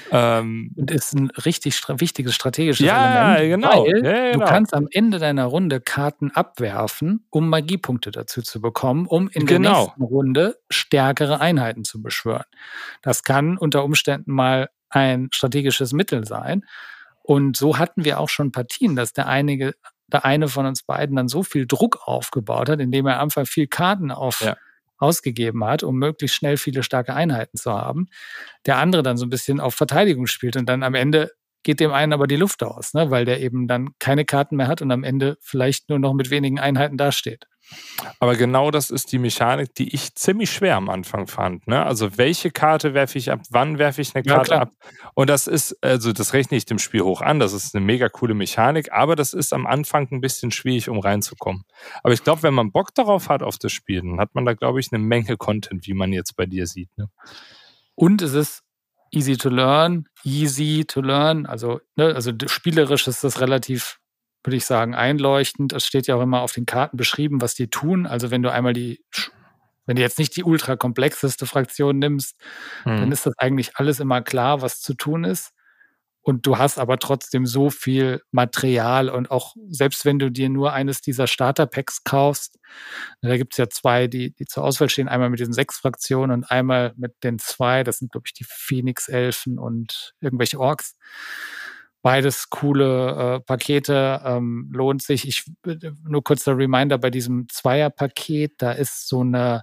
Und ist ein richtig wichtiges strategisches Ja, Element. genau. Weil Ja, genau. du kannst am Ende deiner Runde Karten abwerfen, um Magiepunkte dazu zu bekommen, um in der Genau. nächsten Runde stärkere Einheiten zu beschwören. Das kann unter Umständen mal ein strategisches Mittel sein. Und so hatten wir auch schon Partien, dass der eine von uns beiden dann so viel Druck aufgebaut hat, indem er am Anfang viel Karten ausgegeben hat, um möglichst schnell viele starke Einheiten zu haben. Der andere dann so ein bisschen auf Verteidigung spielt und dann am Ende geht dem einen aber die Luft aus, ne? Weil der eben dann keine Karten mehr hat und am Ende vielleicht nur noch mit wenigen Einheiten dasteht. Aber genau das ist die Mechanik, die ich ziemlich schwer am Anfang fand. Ne? Also welche Karte werfe ich ab, wann werfe ich eine Karte ab? Und das ist, also das rechne ich dem Spiel hoch an, das ist eine mega coole Mechanik, aber das ist am Anfang ein bisschen schwierig, um reinzukommen. Aber ich glaube, wenn man Bock darauf hat, auf das Spiel, dann hat man da, glaube ich, eine Menge Content, wie man jetzt bei dir sieht. Ne? Und es ist easy to learn, also spielerisch ist das relativ, würde ich sagen, einleuchtend. Es steht ja auch immer auf den Karten beschrieben, was die tun. Also wenn du jetzt nicht die ultra komplexeste Fraktion nimmst, dann ist das eigentlich alles immer klar, was zu tun ist. Und du hast aber trotzdem so viel Material und auch, selbst wenn du dir nur eines dieser Starter-Packs kaufst, da gibt es ja 2, die zur Auswahl stehen, einmal mit diesen 6 Fraktionen und einmal mit den 2, das sind, glaube ich, die Phoenix-Elfen und irgendwelche Orks. Beides coole Pakete, lohnt sich. Nur kurzer Reminder, bei diesem Zweier-Paket, da ist so eine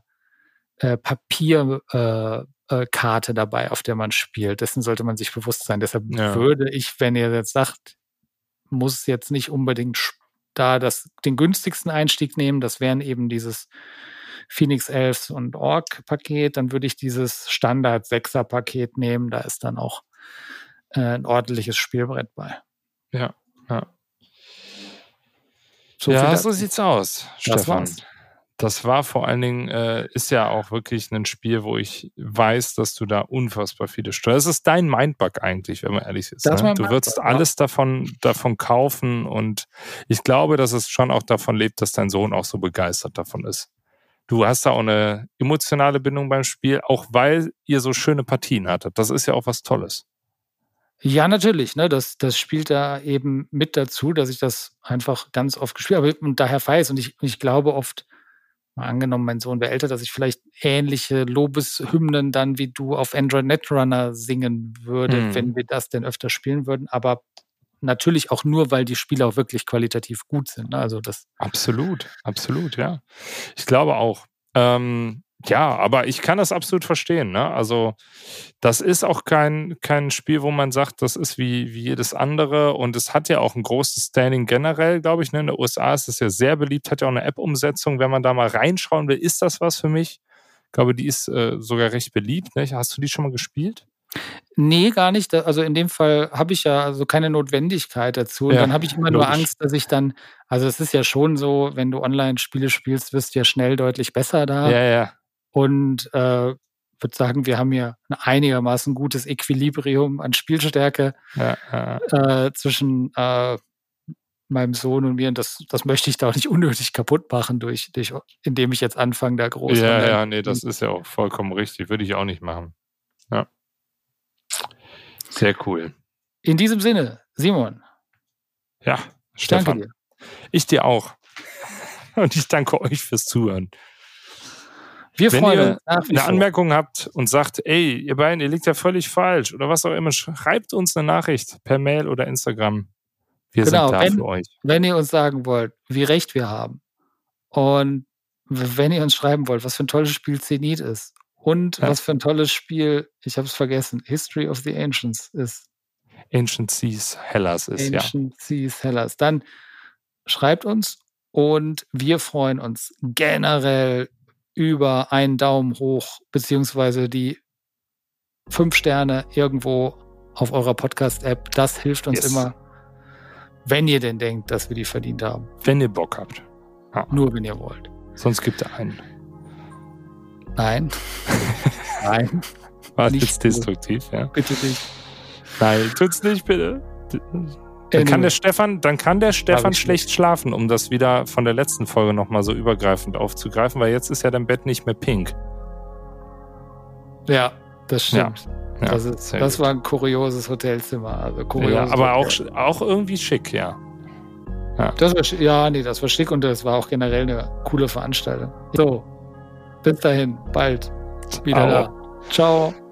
Papierkarte dabei, auf der man spielt. Dessen sollte man sich bewusst sein. Deshalb würde ich, wenn ihr jetzt sagt, muss jetzt nicht unbedingt den günstigsten Einstieg nehmen, das wären eben dieses Phoenix Elves und Ork-Paket, dann würde ich dieses Standard-6er-Paket nehmen. Da ist dann auch ein ordentliches Spielbrett bei. Ja. So sieht's aus, Stefan. Das war vor allen Dingen, ist ja auch wirklich ein Spiel, wo ich weiß, dass du da unfassbar viele steuerst. Das ist dein Mindbug eigentlich, wenn man ehrlich ist. Ne? Du würdest alles davon kaufen und ich glaube, dass es schon auch davon lebt, dass dein Sohn auch so begeistert davon ist. Du hast da auch eine emotionale Bindung beim Spiel, auch weil ihr so schöne Partien hattet. Das ist ja auch was Tolles. Ja, natürlich. Ne? Das spielt da eben mit dazu, dass ich das einfach ganz oft gespielt habe und daher weiß. Und ich glaube oft, mal angenommen, mein Sohn wäre älter, dass ich vielleicht ähnliche Lobeshymnen dann wie du auf Android Netrunner singen würde, wenn wir das denn öfter spielen würden. Aber natürlich auch nur, weil die Spiele auch wirklich qualitativ gut sind. Ne? Also das absolut, ja. Ich glaube auch. Aber ich kann das absolut verstehen. Ne? Also das ist auch kein Spiel, wo man sagt, das ist wie jedes andere und es hat ja auch ein großes Standing generell, glaube ich. Ne? In den USA ist es ja sehr beliebt, hat ja auch eine App-Umsetzung. Wenn man da mal reinschauen will, ist das was für mich? Ich glaube, die ist sogar recht beliebt. Ne? Hast du die schon mal gespielt? Nee, gar nicht. Also in dem Fall habe ich ja also keine Notwendigkeit dazu. Und dann habe ich immer nur Angst, dass ich dann, also es ist ja schon so, wenn du Online-Spiele spielst, wirst du ja schnell deutlich besser da. Ja. Und würde sagen, wir haben hier ein einigermaßen gutes Equilibrium an Spielstärke zwischen meinem Sohn und mir. Und das möchte ich da auch nicht unnötig kaputt machen, indem ich jetzt anfange, da groß das ist ja auch vollkommen richtig. Würde ich auch nicht machen. Ja. Sehr cool. In diesem Sinne, Simon. Ja, Stefan. Danke dir. Ich dir auch. Und ich danke euch fürs Zuhören. Wir Wenn freuen ihr uns nach wie eine vor. Anmerkung habt und sagt, ey, ihr beiden, ihr liegt ja völlig falsch oder was auch immer, schreibt uns eine Nachricht per Mail oder Instagram. Wir sind da für euch. Wenn ihr uns sagen wollt, wie recht wir haben und wenn ihr uns schreiben wollt, was für ein tolles Spiel Zenit ist und was für ein tolles Spiel, ich habe es vergessen, History of the Ancients ist. Ancient Seas Hellas ist, Ancient Seas Hellas. Dann schreibt uns und wir freuen uns generell über einen Daumen hoch, beziehungsweise die 5 Sterne irgendwo auf eurer Podcast-App. Das hilft uns immer, wenn ihr denn denkt, dass wir die verdient haben. Wenn ihr Bock habt. Ja. Nur wenn ihr wollt. Sonst gibt es einen. Nein. Nein. War jetzt destruktiv, ja? Bitte nicht. Nein, tut's nicht, bitte. Dann kann der Stefan schlecht schlafen, um das wieder von der letzten Folge nochmal so übergreifend aufzugreifen, weil jetzt ist ja dein Bett nicht mehr pink. Ja, das stimmt. Ja, das war ein kurioses Hotelzimmer. Also kurioses aber Hotel. auch irgendwie schick, ja. Das war schick und das war auch generell eine coole Veranstaltung. So, bis dahin, bald wieder da. Ciao.